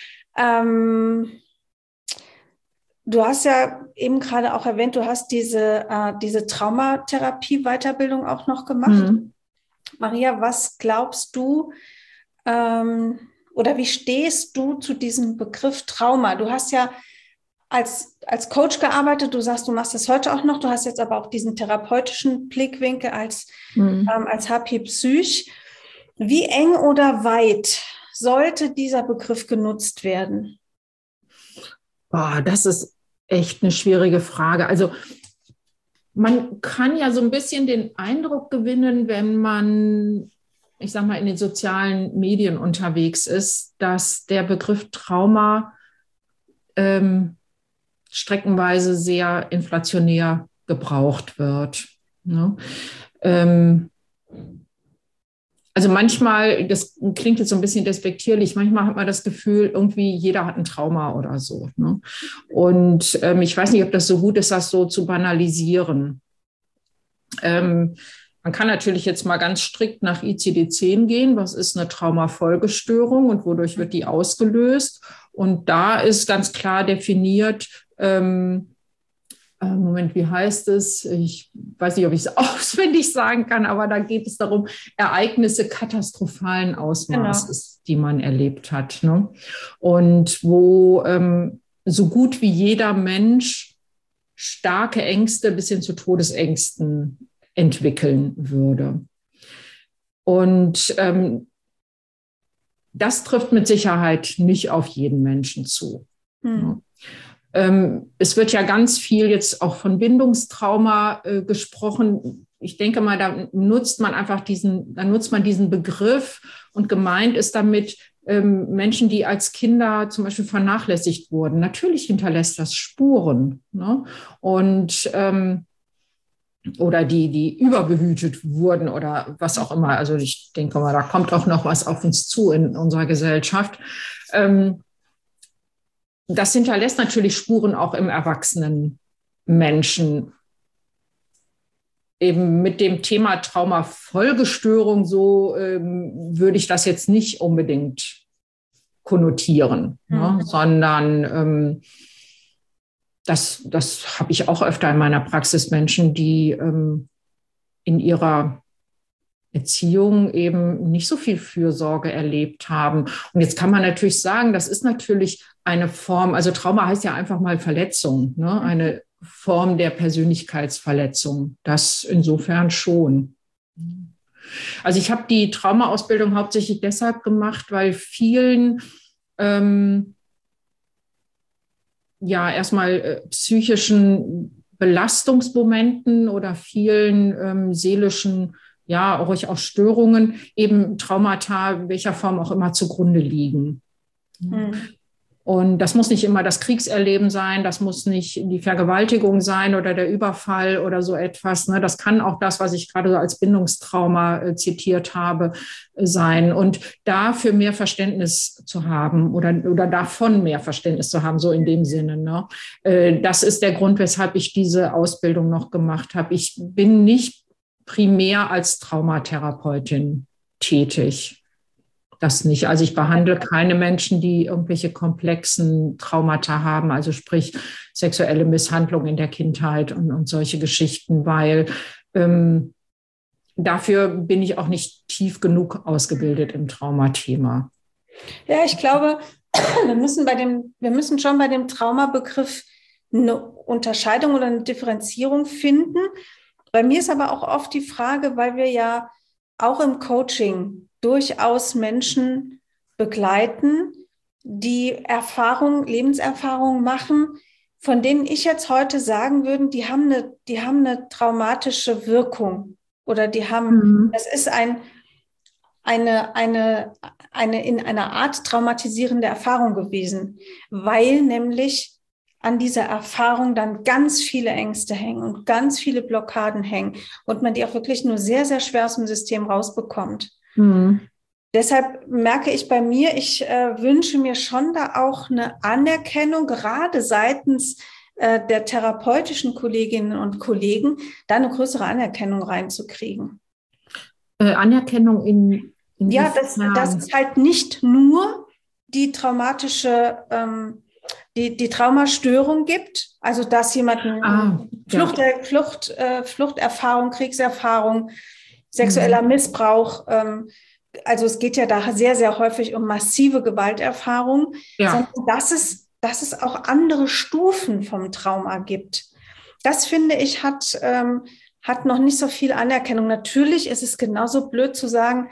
Du hast ja eben gerade auch erwähnt, du hast diese Traumatherapie-Weiterbildung auch noch gemacht. Maria, was glaubst du, oder wie stehst du zu diesem Begriff Trauma? Du hast ja als Coach gearbeitet, du sagst, du machst das heute auch noch, du hast jetzt aber auch diesen therapeutischen Blickwinkel als HP Psych. Wie eng oder weit sollte dieser Begriff genutzt werden? Boah, das ist echt eine schwierige Frage. Also man kann ja so ein bisschen den Eindruck gewinnen, wenn man, ich sag mal, in den sozialen Medien unterwegs ist, dass der Begriff Trauma streckenweise sehr inflationär gebraucht wird. Ne? Also manchmal, das klingt jetzt so ein bisschen despektierlich, manchmal hat man das Gefühl, irgendwie jeder hat ein Trauma oder so. Ne? Und ich weiß nicht, ob das so gut ist, das so zu banalisieren. Man kann natürlich jetzt mal ganz strikt nach ICD-10 gehen. Was ist eine Traumafolgestörung und wodurch wird die ausgelöst? Und da ist ganz klar definiert, Moment, wie heißt es? Ich weiß nicht, ob ich es auswendig sagen kann, aber da geht es darum, Ereignisse katastrophalen Ausmaßes, die man erlebt hat. Ne? Und wo so gut wie jeder Mensch starke Ängste bis hin zu Todesängsten entwickeln würde. Und das trifft mit Sicherheit nicht auf jeden Menschen zu. Ne? Es wird ja ganz viel jetzt auch von Bindungstrauma gesprochen. Ich denke mal, da nutzt man diesen Begriff und gemeint ist damit Menschen, die als Kinder zum Beispiel vernachlässigt wurden. Natürlich hinterlässt das Spuren, ne? Und oder die überbehütet wurden oder was auch immer. Also ich denke mal, da kommt auch noch was auf uns zu in unserer Gesellschaft. Das hinterlässt natürlich Spuren auch im erwachsenen Menschen. Eben mit dem Thema Traumafolgestörung, so würde ich das jetzt nicht unbedingt konnotieren, ne? Sondern das habe ich auch öfter in meiner Praxis, Menschen, die in ihrer Erziehung eben nicht so viel Fürsorge erlebt haben. Und jetzt kann man natürlich sagen, das ist natürlich eine Form, also Trauma heißt ja einfach mal Verletzung, ne? Eine Form der Persönlichkeitsverletzung. Das insofern schon. Also ich habe die Traumaausbildung hauptsächlich deshalb gemacht, weil vielen erstmal psychischen Belastungsmomenten oder vielen seelischen, ja, ruhig auch Störungen, eben Traumata, in welcher Form auch immer, zugrunde liegen. Und das muss nicht immer das Kriegserleben sein, das muss nicht die Vergewaltigung sein oder der Überfall oder so etwas. Ne? Das kann auch das, was ich gerade so als Bindungstrauma zitiert habe, sein. Und dafür mehr Verständnis zu haben oder davon mehr Verständnis zu haben, so in dem Sinne. Ne? Das ist der Grund, weshalb ich diese Ausbildung noch gemacht habe. Ich bin nicht primär als Traumatherapeutin tätig. Das nicht. Also ich behandle keine Menschen, die irgendwelche komplexen Traumata haben, also sprich sexuelle Misshandlung in der Kindheit und solche Geschichten, weil dafür bin ich auch nicht tief genug ausgebildet im Traumathema. Ja, ich glaube, wir müssen schon bei dem Traumabegriff eine Unterscheidung oder eine Differenzierung finden. Bei mir ist aber auch oft die Frage, weil wir ja auch im Coaching durchaus Menschen begleiten, die Lebenserfahrungen machen, von denen ich jetzt heute sagen würde, die haben eine traumatische Wirkung oder das ist eine in einer Art traumatisierende Erfahrung gewesen, weil nämlich an dieser Erfahrung dann ganz viele Ängste hängen und ganz viele Blockaden hängen und man die auch wirklich nur sehr, sehr schwer aus dem System rausbekommt. Mhm. Deshalb merke ich bei mir, ich wünsche mir schon da auch eine Anerkennung, gerade seitens der therapeutischen Kolleginnen und Kollegen, da eine größere Anerkennung reinzukriegen. Anerkennung in ja, dass es halt nicht nur die traumatische, die Traumastörung gibt, also dass jemand eine Fluchterfahrung, Kriegserfahrung, sexueller Missbrauch, also es geht ja da sehr, sehr häufig um massive Gewalterfahrung, sondern dass es auch andere Stufen vom Trauma gibt. Das, finde ich, hat noch nicht so viel Anerkennung. Natürlich ist es genauso blöd zu sagen,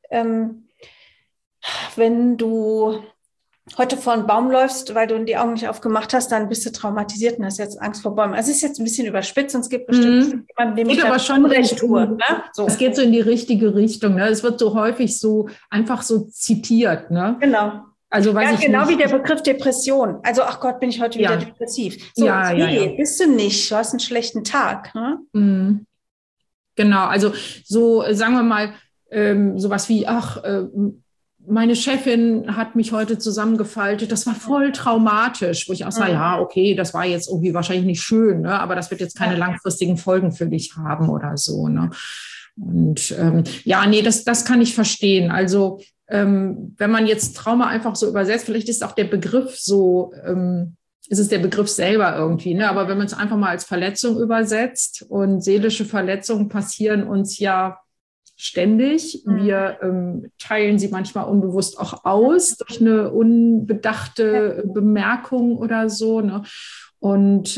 wenn du heute vor einen Baum läufst, weil du die Augen nicht aufgemacht hast, dann bist du traumatisiert und hast jetzt Angst vor Bäumen. Also es ist jetzt ein bisschen überspitzt und es gibt bestimmt jemanden, dem ich aber schon recht tue. Ne? So. Es geht so in die richtige Richtung. Ne? Es wird so häufig so einfach so zitiert. Ne? Genau. Also weiß ich genau nicht. Wie der Begriff Depression. Also, ach Gott, bin ich heute wieder depressiv. So, bist du nicht. Du hast einen schlechten Tag. Ne? Mhm. Genau, also so, sagen wir mal, sowas wie, meine Chefin hat mich heute zusammengefaltet, das war voll traumatisch, wo ich auch sage, ja, okay, das war jetzt irgendwie wahrscheinlich nicht schön, ne? Aber das wird jetzt keine langfristigen Folgen für dich haben oder so. Ne? Und das kann ich verstehen. Also wenn man jetzt Trauma einfach so übersetzt, vielleicht ist auch der Begriff so, ist es der Begriff selber irgendwie, ne? Aber wenn man es einfach mal als Verletzung übersetzt und seelische Verletzungen passieren uns ja ständig. Wir teilen sie manchmal unbewusst auch aus durch eine unbedachte Bemerkung oder so. Ne? Und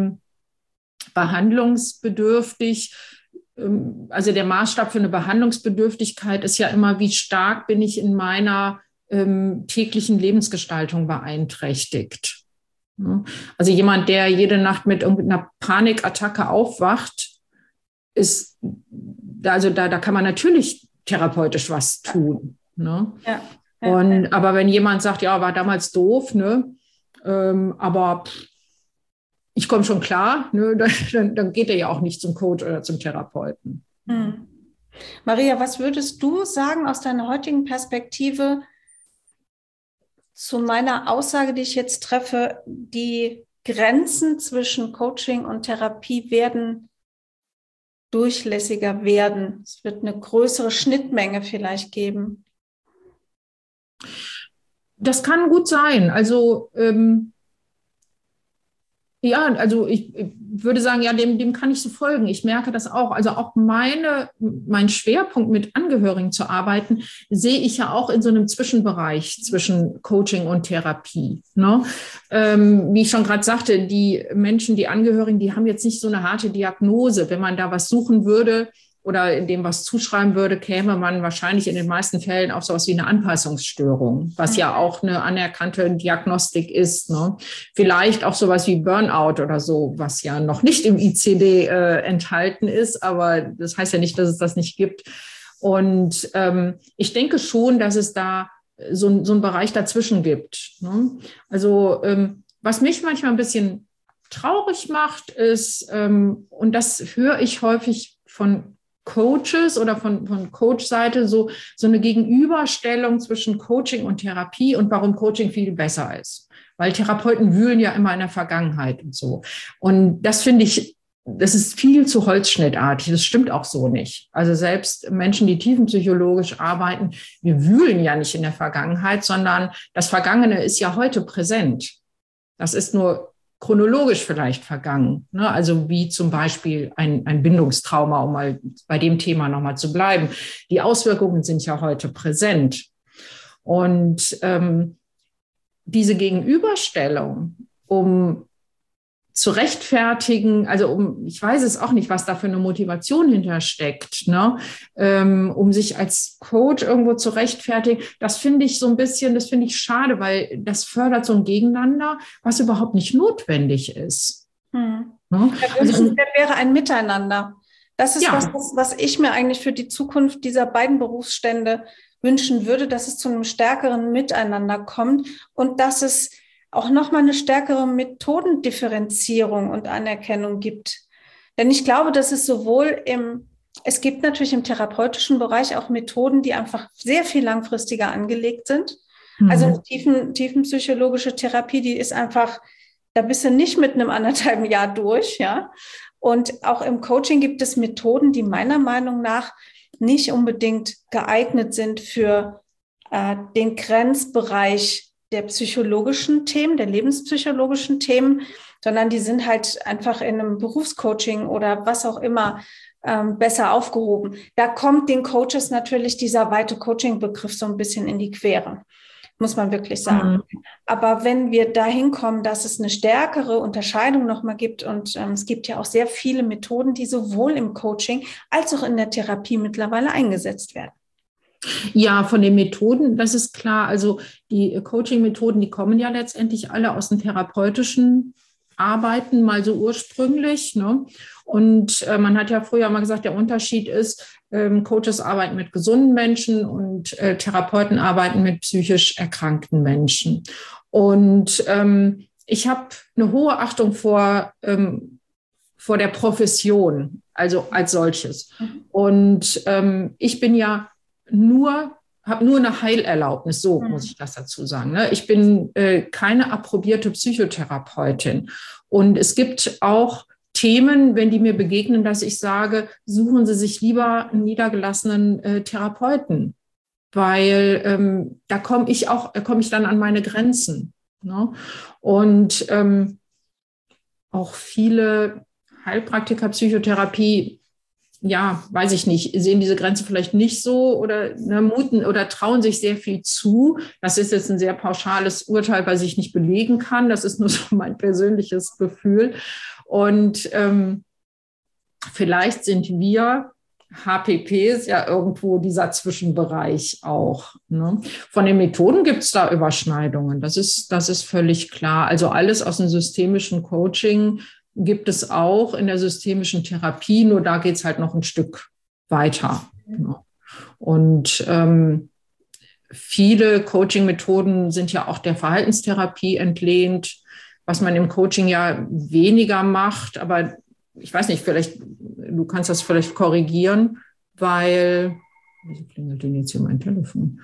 behandlungsbedürftig, also der Maßstab für eine Behandlungsbedürftigkeit ist ja immer, wie stark bin ich in meiner täglichen Lebensgestaltung beeinträchtigt. Ja? Also jemand, der jede Nacht mit irgendeiner Panikattacke aufwacht, ist, also da kann man natürlich therapeutisch was tun. Ne? Aber wenn jemand sagt, ja, war damals doof, ne, aber ich komme schon klar, ne, dann geht er ja auch nicht zum Coach oder zum Therapeuten. Maria, was würdest du sagen aus deiner heutigen Perspektive zu meiner Aussage, die ich jetzt treffe, die Grenzen zwischen Coaching und Therapie werden durchlässiger werden? Es wird eine größere Schnittmenge vielleicht geben. Das kann gut sein. Also also ich würde sagen, ja, dem kann ich so folgen. Ich merke das auch. Also auch mein Schwerpunkt mit Angehörigen zu arbeiten, sehe ich ja auch in so einem Zwischenbereich zwischen Coaching und Therapie. Ne? Wie ich schon gerade sagte, die Menschen, die Angehörigen, die haben jetzt nicht so eine harte Diagnose. Wenn man da was suchen würde oder in dem was zuschreiben würde, käme man wahrscheinlich in den meisten Fällen auf sowas wie eine Anpassungsstörung, was ja auch eine anerkannte Diagnostik ist. Ne? Vielleicht auch sowas wie Burnout oder so, was ja noch nicht im ICD enthalten ist, aber das heißt ja nicht, dass es das nicht gibt. Und ich denke schon, dass es da so einen Bereich dazwischen gibt. Ne? Also was mich manchmal ein bisschen traurig macht, ist, und das höre ich häufig von Coaches oder von Coach-Seite, so eine Gegenüberstellung zwischen Coaching und Therapie und warum Coaching viel besser ist. Weil Therapeuten wühlen ja immer in der Vergangenheit und so. Und das finde ich, das ist viel zu holzschnittartig. Das stimmt auch so nicht. Also selbst Menschen, die tiefenpsychologisch arbeiten, wir wühlen ja nicht in der Vergangenheit, sondern das Vergangene ist ja heute präsent. Das ist nur chronologisch vielleicht vergangen. Ne? Also wie zum Beispiel ein Bindungstrauma, um mal bei dem Thema nochmal zu bleiben. Die Auswirkungen sind ja heute präsent. Und diese Gegenüberstellung, um zu rechtfertigen, also ich weiß es auch nicht, was da für eine Motivation hintersteckt, ne? Um sich als Coach irgendwo zu rechtfertigen, das finde ich so ein bisschen, das finde ich schade, weil das fördert so ein Gegeneinander, was überhaupt nicht notwendig ist. Ne? Also das wäre ein Miteinander. Das ist was ich mir eigentlich für die Zukunft dieser beiden Berufsstände wünschen würde, dass es zu einem stärkeren Miteinander kommt und dass es auch nochmal eine stärkere Methodendifferenzierung und Anerkennung gibt. Denn ich glaube, dass es es gibt natürlich im therapeutischen Bereich auch Methoden, die einfach sehr viel langfristiger angelegt sind. Also tiefenpsychologische Therapie, die ist einfach, da bist du nicht mit einem 1,5 Jahr durch, ja. Und auch im Coaching gibt es Methoden, die meiner Meinung nach nicht unbedingt geeignet sind für den Grenzbereich der psychologischen Themen, der lebenspsychologischen Themen, sondern die sind halt einfach in einem Berufscoaching oder was auch immer besser aufgehoben. Da kommt den Coaches natürlich dieser weite Coaching-Begriff so ein bisschen in die Quere, muss man wirklich sagen. Aber wenn wir dahin kommen, dass es eine stärkere Unterscheidung nochmal gibt und es gibt ja auch sehr viele Methoden, die sowohl im Coaching als auch in der Therapie mittlerweile eingesetzt werden. Ja, von den Methoden, das ist klar. Also die Coaching-Methoden, die kommen ja letztendlich alle aus dem therapeutischen Arbeiten, mal so ursprünglich. Ne? Und man hat ja früher mal gesagt, der Unterschied ist, Coaches arbeiten mit gesunden Menschen und Therapeuten arbeiten mit psychisch erkrankten Menschen. Und ich habe eine hohe Achtung vor der Profession, also als solches. Und ich bin ja habe nur eine Heilerlaubnis, so muss ich das dazu sagen. Ne? Ich bin keine approbierte Psychotherapeutin. Und es gibt auch Themen, wenn die mir begegnen, dass ich sage, suchen Sie sich lieber einen niedergelassenen Therapeuten, weil da komme ich dann an meine Grenzen. Ne? Und auch viele Heilpraktiker Psychotherapie, ja, weiß ich nicht, sehen diese Grenze vielleicht nicht so oder muten oder trauen sich sehr viel zu. Das ist jetzt ein sehr pauschales Urteil, was ich nicht belegen kann. Das ist nur so mein persönliches Gefühl. Und vielleicht sind wir HPPs ja irgendwo dieser Zwischenbereich auch. Ne? Von den Methoden gibt es da Überschneidungen. Das ist völlig klar. Also alles aus dem systemischen Coaching gibt es auch in der systemischen Therapie, nur da geht es halt noch ein Stück weiter. Und viele Coaching-Methoden sind ja auch der Verhaltenstherapie entlehnt, was man im Coaching ja weniger macht, aber ich weiß nicht, du kannst das vielleicht korrigieren, weil, wieso klingelt denn jetzt hier mein Telefon?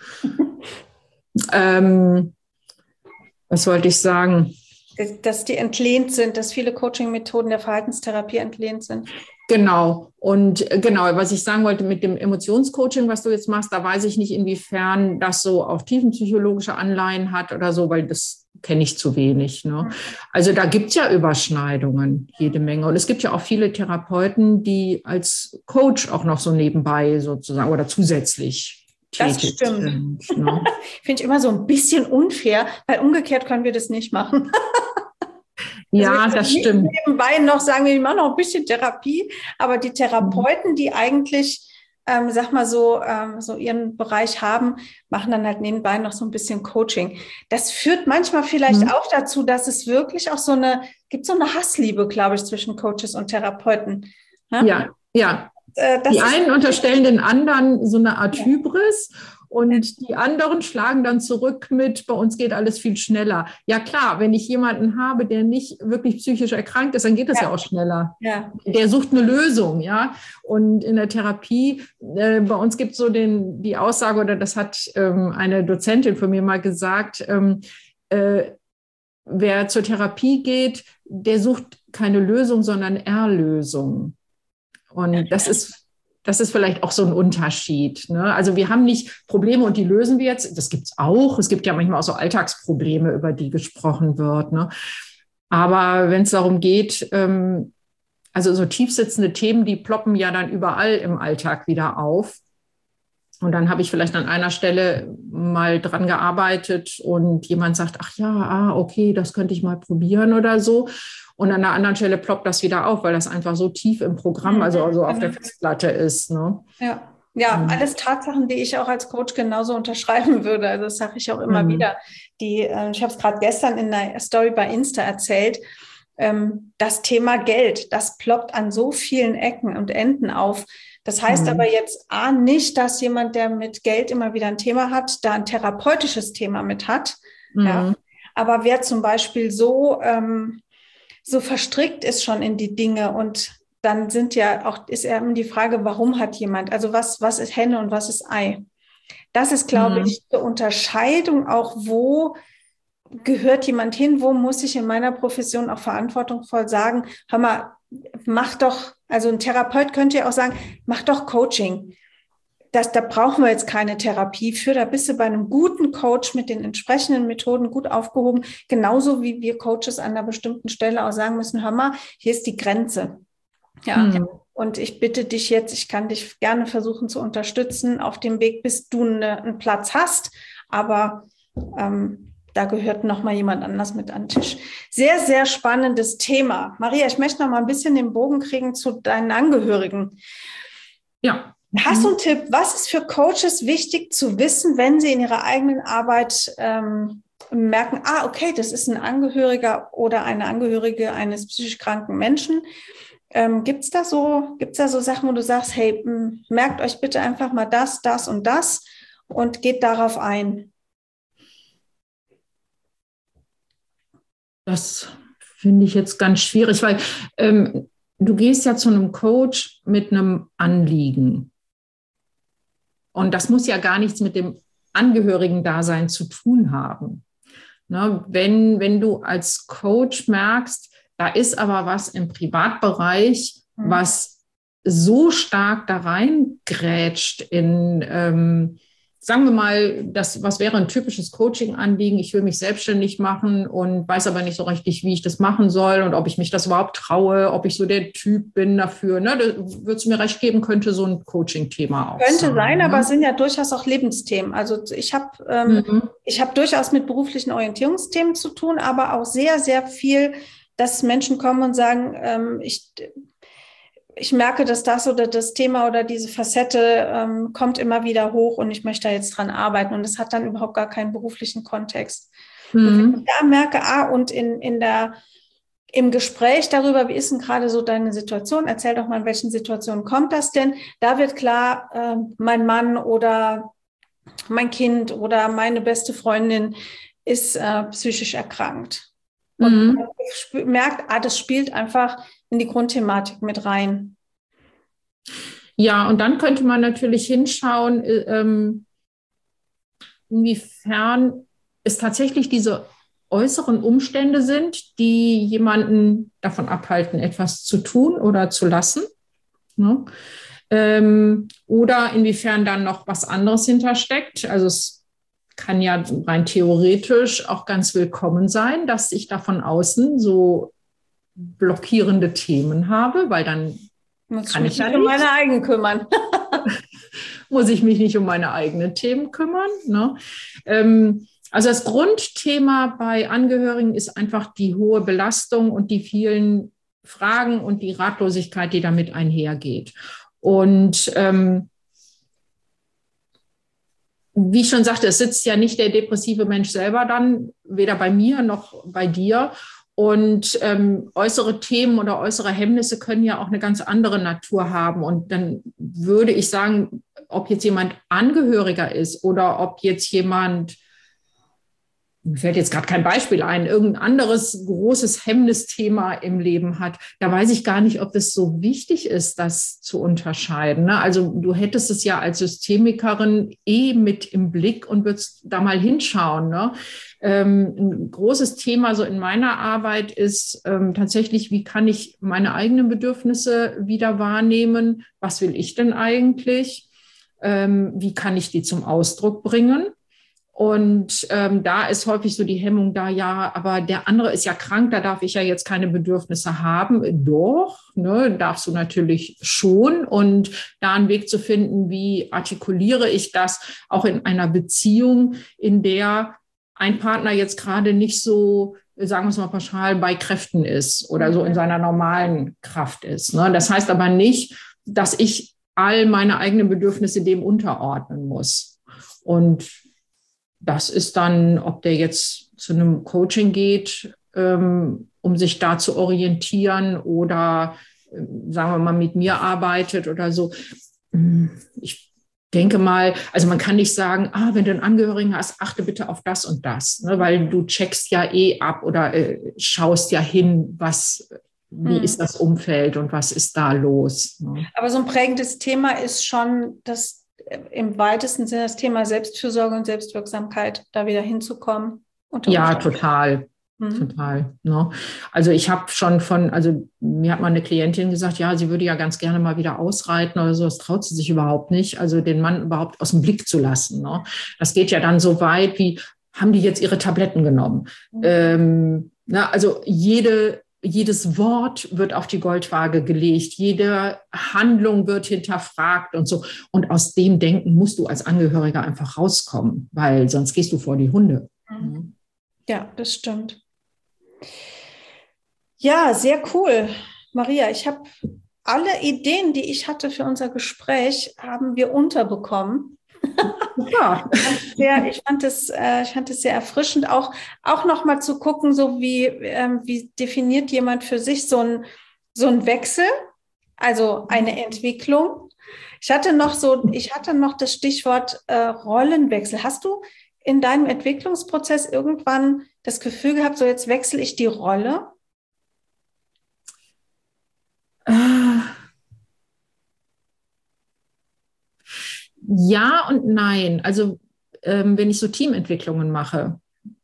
Was wollte ich sagen? Dass die entlehnt sind, dass viele Coaching-Methoden der Verhaltenstherapie entlehnt sind. Genau. Und genau, was ich sagen wollte mit dem Emotionscoaching, was du jetzt machst, da weiß ich nicht, inwiefern das so auch tiefenpsychologische Anleihen hat oder so, weil das kenne ich zu wenig. Ne? Also da gibt es ja Überschneidungen, jede Menge. Und es gibt ja auch viele Therapeuten, die als Coach auch noch so nebenbei sozusagen oder zusätzlich tätig sind. Ne? Finde ich immer so ein bisschen unfair, weil umgekehrt können wir das nicht machen. Ja, also das stimmt. Nebenbei noch sagen wir machen noch ein bisschen Therapie, aber die Therapeuten, die eigentlich, sag mal so ihren Bereich haben, machen dann halt nebenbei noch so ein bisschen Coaching. Das führt manchmal vielleicht auch dazu, dass es wirklich auch gibt so eine Hassliebe, glaube ich, zwischen Coaches und Therapeuten. Ne? Ja. Die einen unterstellen den anderen so eine Art Hybris. Und die anderen schlagen dann zurück mit, bei uns geht alles viel schneller. Ja klar, wenn ich jemanden habe, der nicht wirklich psychisch erkrankt ist, dann geht das ja auch schneller. Ja. Der sucht eine Lösung, ja. Und in der Therapie, bei uns gibt es so die Aussage, oder das hat eine Dozentin von mir mal gesagt, wer zur Therapie geht, der sucht keine Lösung, sondern Erlösung. Und das ist vielleicht auch so ein Unterschied. Ne? Also wir haben nicht Probleme und die lösen wir jetzt. Das gibt es auch. Es gibt ja manchmal auch so Alltagsprobleme, über die gesprochen wird. Ne? Aber wenn es darum geht, also so tiefsitzende Themen, die ploppen ja dann überall im Alltag wieder auf. Und dann habe ich vielleicht an einer Stelle mal dran gearbeitet und jemand sagt, ach ja, okay, das könnte ich mal probieren oder so. Und an einer anderen Stelle ploppt das wieder auf, weil das einfach so tief im Programm, also auf der Festplatte ist. Ne? Ja, alles Tatsachen, die ich auch als Coach genauso unterschreiben würde. Also das sage ich auch immer wieder. Ich habe es gerade gestern in einer Story bei Insta erzählt. Das Thema Geld, das ploppt an so vielen Ecken und Enden auf. Das heißt aber jetzt nicht, dass jemand, der mit Geld immer wieder ein Thema hat, da ein therapeutisches Thema mit hat. Ja. Aber wer zum Beispiel so verstrickt ist schon in die Dinge und dann ist ja eben die Frage, warum hat jemand, also was ist Henne und was ist Ei? Das ist, glaube ich, die Unterscheidung auch, wo gehört jemand hin, wo muss ich in meiner Profession auch verantwortungsvoll sagen, hör mal, mach doch, also ein Therapeut könnte ja auch sagen, mach doch Coaching. Da brauchen wir jetzt keine Therapie für, da bist du bei einem guten Coach mit den entsprechenden Methoden gut aufgehoben, genauso wie wir Coaches an einer bestimmten Stelle auch sagen müssen, hör mal, hier ist die Grenze. Ja, und ich bitte dich jetzt, ich kann dich gerne versuchen zu unterstützen auf dem Weg, bis du einen Platz hast, aber da gehört noch mal jemand anders mit an den Tisch. Sehr, sehr spannendes Thema. Maria, ich möchte noch mal ein bisschen den Bogen kriegen zu deinen Angehörigen. Ja. Hast du einen Tipp? Was ist für Coaches wichtig zu wissen, wenn sie in ihrer eigenen Arbeit merken, okay, das ist ein Angehöriger oder eine Angehörige eines psychisch kranken Menschen? Gibt's da so Sachen, wo du sagst, hey, merkt euch bitte einfach mal das und das und geht darauf ein? Das finde ich jetzt ganz schwierig, weil du gehst ja zu einem Coach mit einem Anliegen. Und das muss ja gar nichts mit dem Angehörigen-Dasein zu tun haben. Ne? Wenn du als Coach merkst, da ist aber was im Privatbereich, was so stark da reingrätscht in, sagen wir mal, was wäre ein typisches Coaching-Anliegen? Ich will mich selbstständig machen und weiß aber nicht so richtig, wie ich das machen soll und ob ich mich das überhaupt traue, ob ich so der Typ bin dafür. Ne? Würde es mir recht geben, könnte so ein Coaching-Thema auch sein. Könnte sein, aber es sind ja durchaus auch Lebensthemen. Also ich habe durchaus mit beruflichen Orientierungsthemen zu tun, aber auch sehr, sehr viel, dass Menschen kommen und sagen, ich merke, dass das oder das Thema oder diese Facette kommt immer wieder hoch und ich möchte da jetzt dran arbeiten. Und es hat dann überhaupt gar keinen beruflichen Kontext. Und wenn ich da merke, und im Gespräch darüber, wie ist denn gerade so deine Situation? Erzähl doch mal, in welchen Situationen kommt das denn? Da wird klar, mein Mann oder mein Kind oder meine beste Freundin ist psychisch erkrankt. Und man merkt, das spielt einfach in die Grundthematik mit rein. Ja, und dann könnte man natürlich hinschauen, inwiefern es tatsächlich diese äußeren Umstände sind, die jemanden davon abhalten, etwas zu tun oder zu lassen. Ne? Oder inwiefern dann noch was anderes hintersteckt. Also es kann ja rein theoretisch auch ganz willkommen sein, dass ich da von außen so blockierende Themen habe, weil dann kann ich ja nicht um meine eigenen kümmern. Muss ich mich nicht um meine eigenen Themen kümmern. Ne? Also das Grundthema bei Angehörigen ist einfach die hohe Belastung und die vielen Fragen und die Ratlosigkeit, die damit einhergeht. Und wie ich schon sagte, es sitzt ja nicht der depressive Mensch selber dann, weder bei mir noch bei dir. Und äußere Themen oder äußere Hemmnisse können ja auch eine ganz andere Natur haben. Und dann würde ich sagen, ob jetzt jemand Angehöriger ist oder ob jetzt jemand, mir fällt jetzt gerade kein Beispiel ein, irgendein anderes großes Hemmnisthema im Leben hat, da weiß ich gar nicht, ob es so wichtig ist, das zu unterscheiden. Ne? Also du hättest es ja als Systemikerin mit im Blick und würdest da mal hinschauen. Ne? Ein großes Thema so in meiner Arbeit ist tatsächlich, wie kann ich meine eigenen Bedürfnisse wieder wahrnehmen? Was will ich denn eigentlich? Wie kann ich die zum Ausdruck bringen? Und da ist häufig so die Hemmung da, ja, aber der andere ist ja krank, da darf ich ja jetzt keine Bedürfnisse haben. Doch, ne, darfst du natürlich schon. Und da einen Weg zu finden, wie artikuliere ich das auch in einer Beziehung, in der ein Partner jetzt gerade nicht so, sagen wir es mal pauschal, bei Kräften ist oder so in seiner normalen Kraft ist. Ne? Das heißt aber nicht, dass ich all meine eigenen Bedürfnisse dem unterordnen muss. Und das ist dann, ob der jetzt zu einem Coaching geht, um sich da zu orientieren oder, sagen wir mal, mit mir arbeitet oder so. Ich denke mal, also man kann nicht sagen, wenn du einen Angehörigen hast, achte bitte auf das und das, ne, weil du checkst ja ab oder schaust ja hin, wie ist das Umfeld und was ist da los. Ne? Aber so ein prägendes Thema ist schon das im weitesten Sinne das Thema Selbstfürsorge und Selbstwirksamkeit, da wieder hinzukommen. Ja, total. Total. Ne? Also ich habe schon mir hat mal eine Klientin gesagt, ja, sie würde ja ganz gerne mal wieder ausreiten oder so, das traut sie sich überhaupt nicht, also den Mann überhaupt aus dem Blick zu lassen. Ne? Das geht ja dann so weit, wie, haben die jetzt ihre Tabletten genommen? Also jedes Wort wird auf die Goldwaage gelegt, jede Handlung wird hinterfragt und so. Und aus dem Denken musst du als Angehöriger einfach rauskommen, weil sonst gehst du vor die Hunde. Ja, das stimmt. Ja, sehr cool. Maria, ich habe alle Ideen, die ich hatte für unser Gespräch, haben wir unterbekommen. Ja. Ich fand es sehr erfrischend, auch noch mal zu gucken, so wie definiert jemand für sich so ein Wechsel, also eine Entwicklung. Ich hatte noch das Stichwort Rollenwechsel. Hast du in deinem Entwicklungsprozess irgendwann das Gefühl gehabt, so jetzt wechsle ich die Rolle? Ja und nein. Also wenn ich so Teamentwicklungen mache,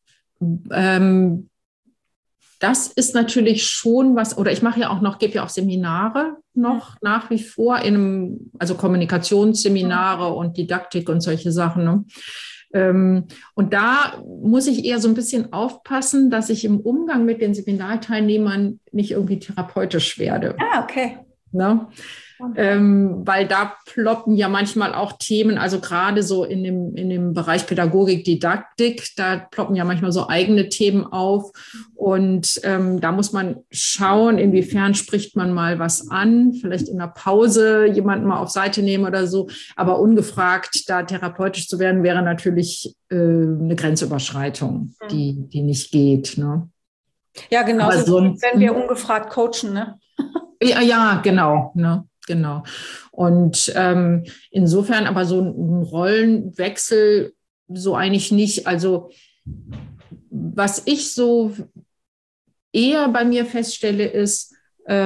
das ist natürlich schon was, oder ich mache ja auch noch, gebe ja auch Seminare noch nach wie vor, also Kommunikationsseminare und Didaktik und solche Sachen. Ne? Und da muss ich eher so ein bisschen aufpassen, dass ich im Umgang mit den Seminarteilnehmern nicht irgendwie therapeutisch werde. Ah, okay. Ne? Weil da ploppen ja manchmal auch Themen, also gerade so in dem Bereich Pädagogik, Didaktik, da ploppen ja manchmal so eigene Themen auf. Und da muss man schauen, inwiefern spricht man mal was an, vielleicht in einer Pause jemanden mal auf Seite nehmen oder so. Aber ungefragt da therapeutisch zu werden, wäre natürlich eine Grenzüberschreitung, die nicht geht. Ne? Ja, genau, wenn wir ungefragt coachen, ne? Ja, genau. Ne? Genau. Und insofern aber so ein Rollenwechsel so eigentlich nicht. Also was ich so eher bei mir feststelle, ist,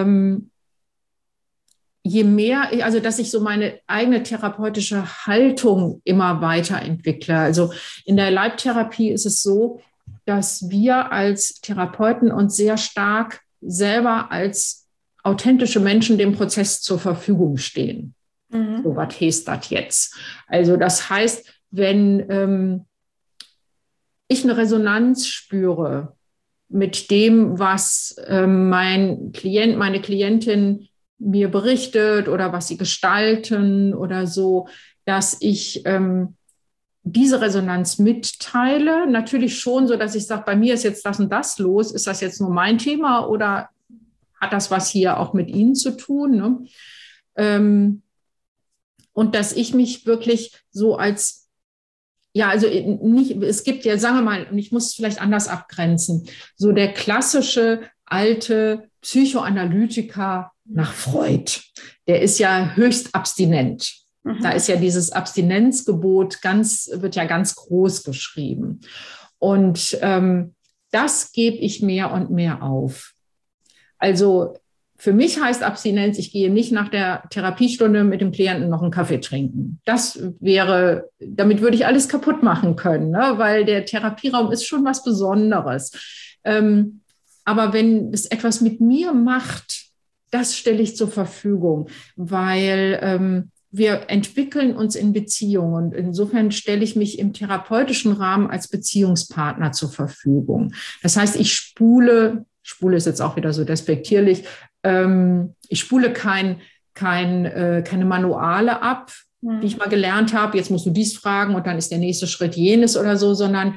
je mehr, also dass ich so meine eigene therapeutische Haltung immer weiterentwickle. Also in der Leibtherapie ist es so, dass wir als Therapeuten uns sehr stark selber als authentische Menschen dem Prozess zur Verfügung stehen. So, was heißt das jetzt? Also das heißt, wenn ich eine Resonanz spüre mit dem, was mein Klient, meine Klientin mir berichtet oder was sie gestalten oder so, dass ich diese Resonanz mitteile. Natürlich schon so, dass ich sage, bei mir ist jetzt das und das los. Ist das jetzt nur mein Thema oder hat das was hier auch mit Ihnen zu tun? Ne? Und dass ich mich wirklich so als, ja, also nicht, es gibt ja, sagen wir mal, und ich muss es vielleicht anders abgrenzen, so der klassische alte Psychoanalytiker nach Freud, der ist ja höchst abstinent. Da ist ja dieses Abstinenzgebot wird ja ganz groß geschrieben. Und das gebe ich mehr und mehr auf. Also für mich heißt Abstinenz, ich gehe nicht nach der Therapiestunde mit dem Klienten noch einen Kaffee trinken. Damit würde ich alles kaputt machen können, ne? Weil der Therapieraum ist schon was Besonderes. Aber wenn es etwas mit mir macht, das stelle ich zur Verfügung, weil wir entwickeln uns in Beziehungen und insofern stelle ich mich im therapeutischen Rahmen als Beziehungspartner zur Verfügung. Das heißt, ich spule ist jetzt auch wieder so despektierlich, ich spule keine Manuale ab, die ich mal gelernt habe, jetzt musst du dies fragen und dann ist der nächste Schritt jenes oder so, sondern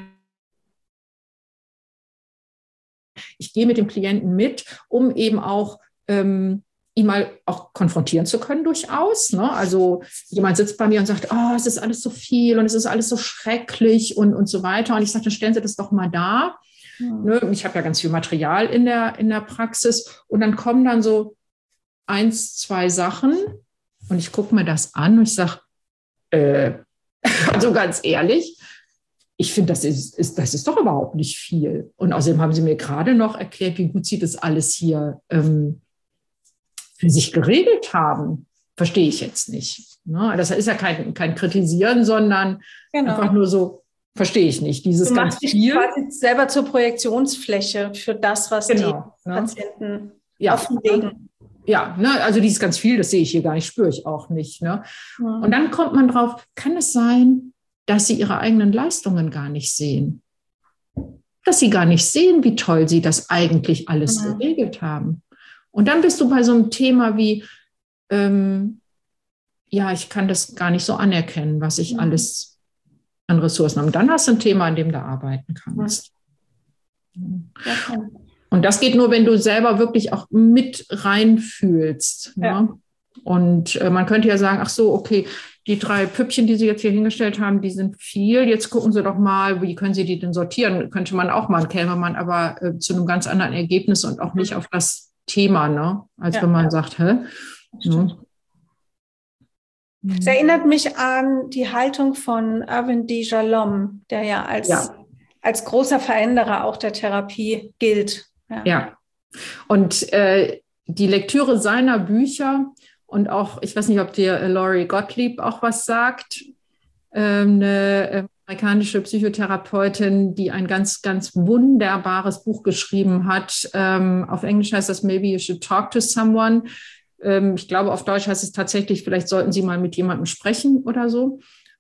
ich gehe mit dem Klienten mit, um eben auch ihn mal auch konfrontieren zu können durchaus. Ne? Also jemand sitzt bei mir und sagt, oh, es ist alles so viel und es ist alles so schrecklich und so weiter. Und ich sage, dann stellen Sie das doch mal dar. Ne? Ich habe ja ganz viel Material in der Praxis und dann kommen dann so 1, 2 Sachen und ich gucke mir das an und ich sage, Also ganz ehrlich, ich finde, das ist doch überhaupt nicht viel. Und außerdem haben Sie mir gerade noch erklärt, wie gut Sie das alles hier für sich geregelt haben. Verstehe ich jetzt nicht. Ne? Das ist ja kein Kritisieren, sondern einfach nur so, verstehe ich nicht. Dieses du ganz machst dich viel. quasi selber zur Projektionsfläche für das, was die Patienten offenlegen. Ja, ne? Also dieses ganz viel, das sehe ich hier gar nicht, spüre ich auch nicht. Ne? Und dann kommt man drauf, kann es sein, dass Sie Ihre eigenen Leistungen gar nicht sehen? Dass Sie gar nicht sehen, wie toll Sie das eigentlich alles geregelt haben. Und dann bist du bei so einem Thema wie, ich kann das gar nicht so anerkennen, was ich alles an Ressourcen habe. Und dann hast du ein Thema, an dem du arbeiten kannst. Okay. Und das geht nur, wenn du selber wirklich auch mit reinfühlst. Ja. Ne? Und man könnte ja sagen, ach so, okay, die 3 Püppchen, die Sie jetzt hier hingestellt haben, die sind viel. Jetzt gucken Sie doch mal, wie können Sie die denn sortieren? Könnte man auch mal, käme man aber zu einem ganz anderen Ergebnis und auch nicht auf das Thema, ne? Als wenn man sagt, hä? Ja. Es erinnert mich an die Haltung von Arvind D. Jalom, der ja als großer Veränderer auch der Therapie gilt. Ja. Und die Lektüre seiner Bücher und auch, ich weiß nicht, ob dir Laurie Gottlieb auch was sagt, eine amerikanische Psychotherapeutin, die ein ganz, ganz wunderbares Buch geschrieben hat. Auf Englisch heißt das Maybe You Should Talk to Someone. Ich glaube, auf Deutsch heißt es tatsächlich, vielleicht sollten Sie mal mit jemandem sprechen oder so.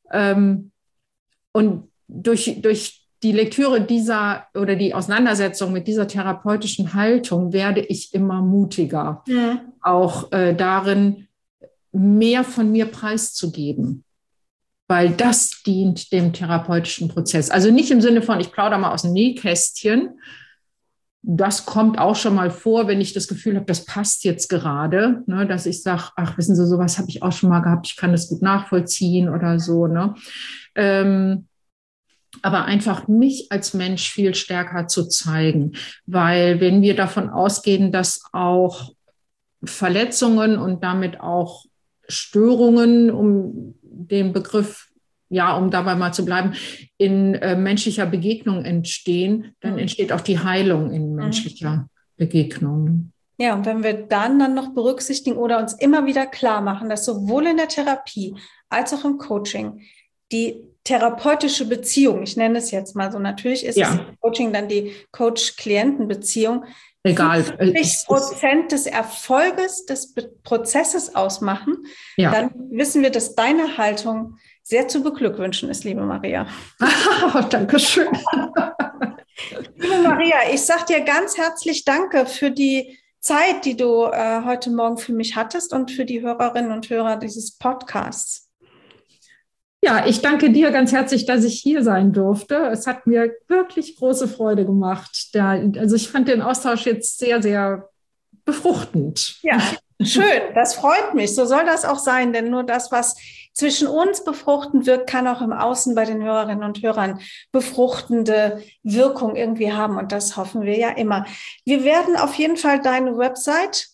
Und durch die Lektüre dieser oder die Auseinandersetzung mit dieser therapeutischen Haltung werde ich immer mutiger, auch darin, mehr von mir preiszugeben, weil das dient dem therapeutischen Prozess. Also nicht im Sinne von, ich plaudere mal aus dem Nähkästchen. Das kommt auch schon mal vor, wenn ich das Gefühl habe, das passt jetzt gerade, ne, dass ich sage, ach, wissen Sie, sowas habe ich auch schon mal gehabt, ich kann das gut nachvollziehen oder so. Ne? Aber einfach mich als Mensch viel stärker zu zeigen, weil wenn wir davon ausgehen, dass auch Verletzungen und damit auch Störungen, um den Begriff, um dabei mal zu bleiben, in menschlicher Begegnung entstehen, dann entsteht auch die Heilung in menschlicher Begegnung. Ja, und wenn wir dann noch berücksichtigen oder uns immer wieder klar machen, dass sowohl in der Therapie als auch im Coaching die therapeutische Beziehung, ich nenne es jetzt mal so, natürlich ist es im Coaching dann die Coach-Klienten-Beziehung, egal, 50% des Erfolges des Prozesses ausmachen, dann wissen wir, dass deine Haltung sehr zu beglückwünschen ist, liebe Maria. Dankeschön. Liebe Maria, ich sage dir ganz herzlich Danke für die Zeit, die du heute Morgen für mich hattest und für die Hörerinnen und Hörer dieses Podcasts. Ja, ich danke dir ganz herzlich, dass ich hier sein durfte. Es hat mir wirklich große Freude gemacht. Also ich fand den Austausch jetzt sehr, sehr befruchtend. Ja, schön. Das freut mich. So soll das auch sein, denn nur das, was zwischen uns befruchtend wirkt, kann auch im Außen bei den Hörerinnen und Hörern befruchtende Wirkung irgendwie haben. Und das hoffen wir ja immer. Wir werden auf jeden Fall deine Website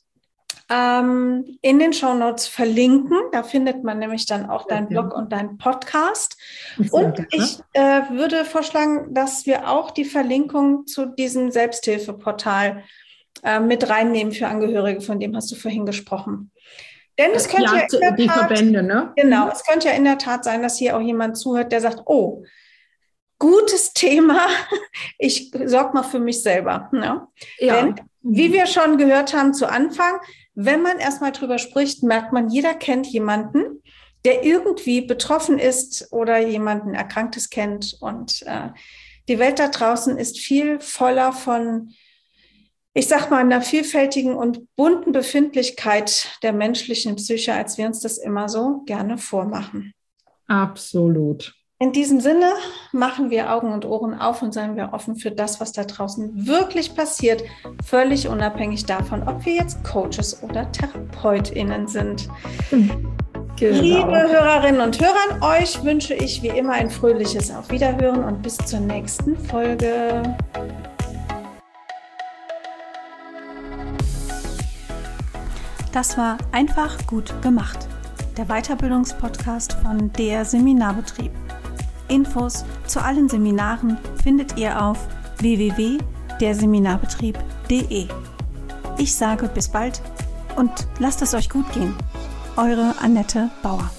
in den Shownotes verlinken. Da findet man nämlich dann auch deinen Blog und deinen Podcast. Und ich würde vorschlagen, dass wir auch die Verlinkung zu diesem Selbsthilfeportal mit reinnehmen für Angehörige, von dem hast du vorhin gesprochen. Denn es könnte ja in der die Tat, Verbände, ne? Genau, es könnte ja in der Tat sein, dass hier auch jemand zuhört, der sagt, oh, gutes Thema, ich sorge mal für mich selber. Ne? Denn, wie wir schon gehört haben zu Anfang, wenn man erstmal drüber spricht, merkt man, jeder kennt jemanden, der irgendwie betroffen ist oder jemanden Erkranktes kennt. Und die Welt da draußen ist viel voller von, ich sag mal, einer vielfältigen und bunten Befindlichkeit der menschlichen Psyche, als wir uns das immer so gerne vormachen. Absolut. In diesem Sinne machen wir Augen und Ohren auf und seien wir offen für das, was da draußen wirklich passiert, völlig unabhängig davon, ob wir jetzt Coaches oder TherapeutInnen sind. Genau. Liebe Hörerinnen und Hörer, euch wünsche ich wie immer ein fröhliches Auf Wiederhören und bis zur nächsten Folge. Das war einfach gut gemacht. der Weiterbildungspodcast von der Seminarbetrieb. Infos zu allen Seminaren findet ihr auf www.derseminarbetrieb.de. Ich sage bis bald und lasst es euch gut gehen. Eure Annette Bauer.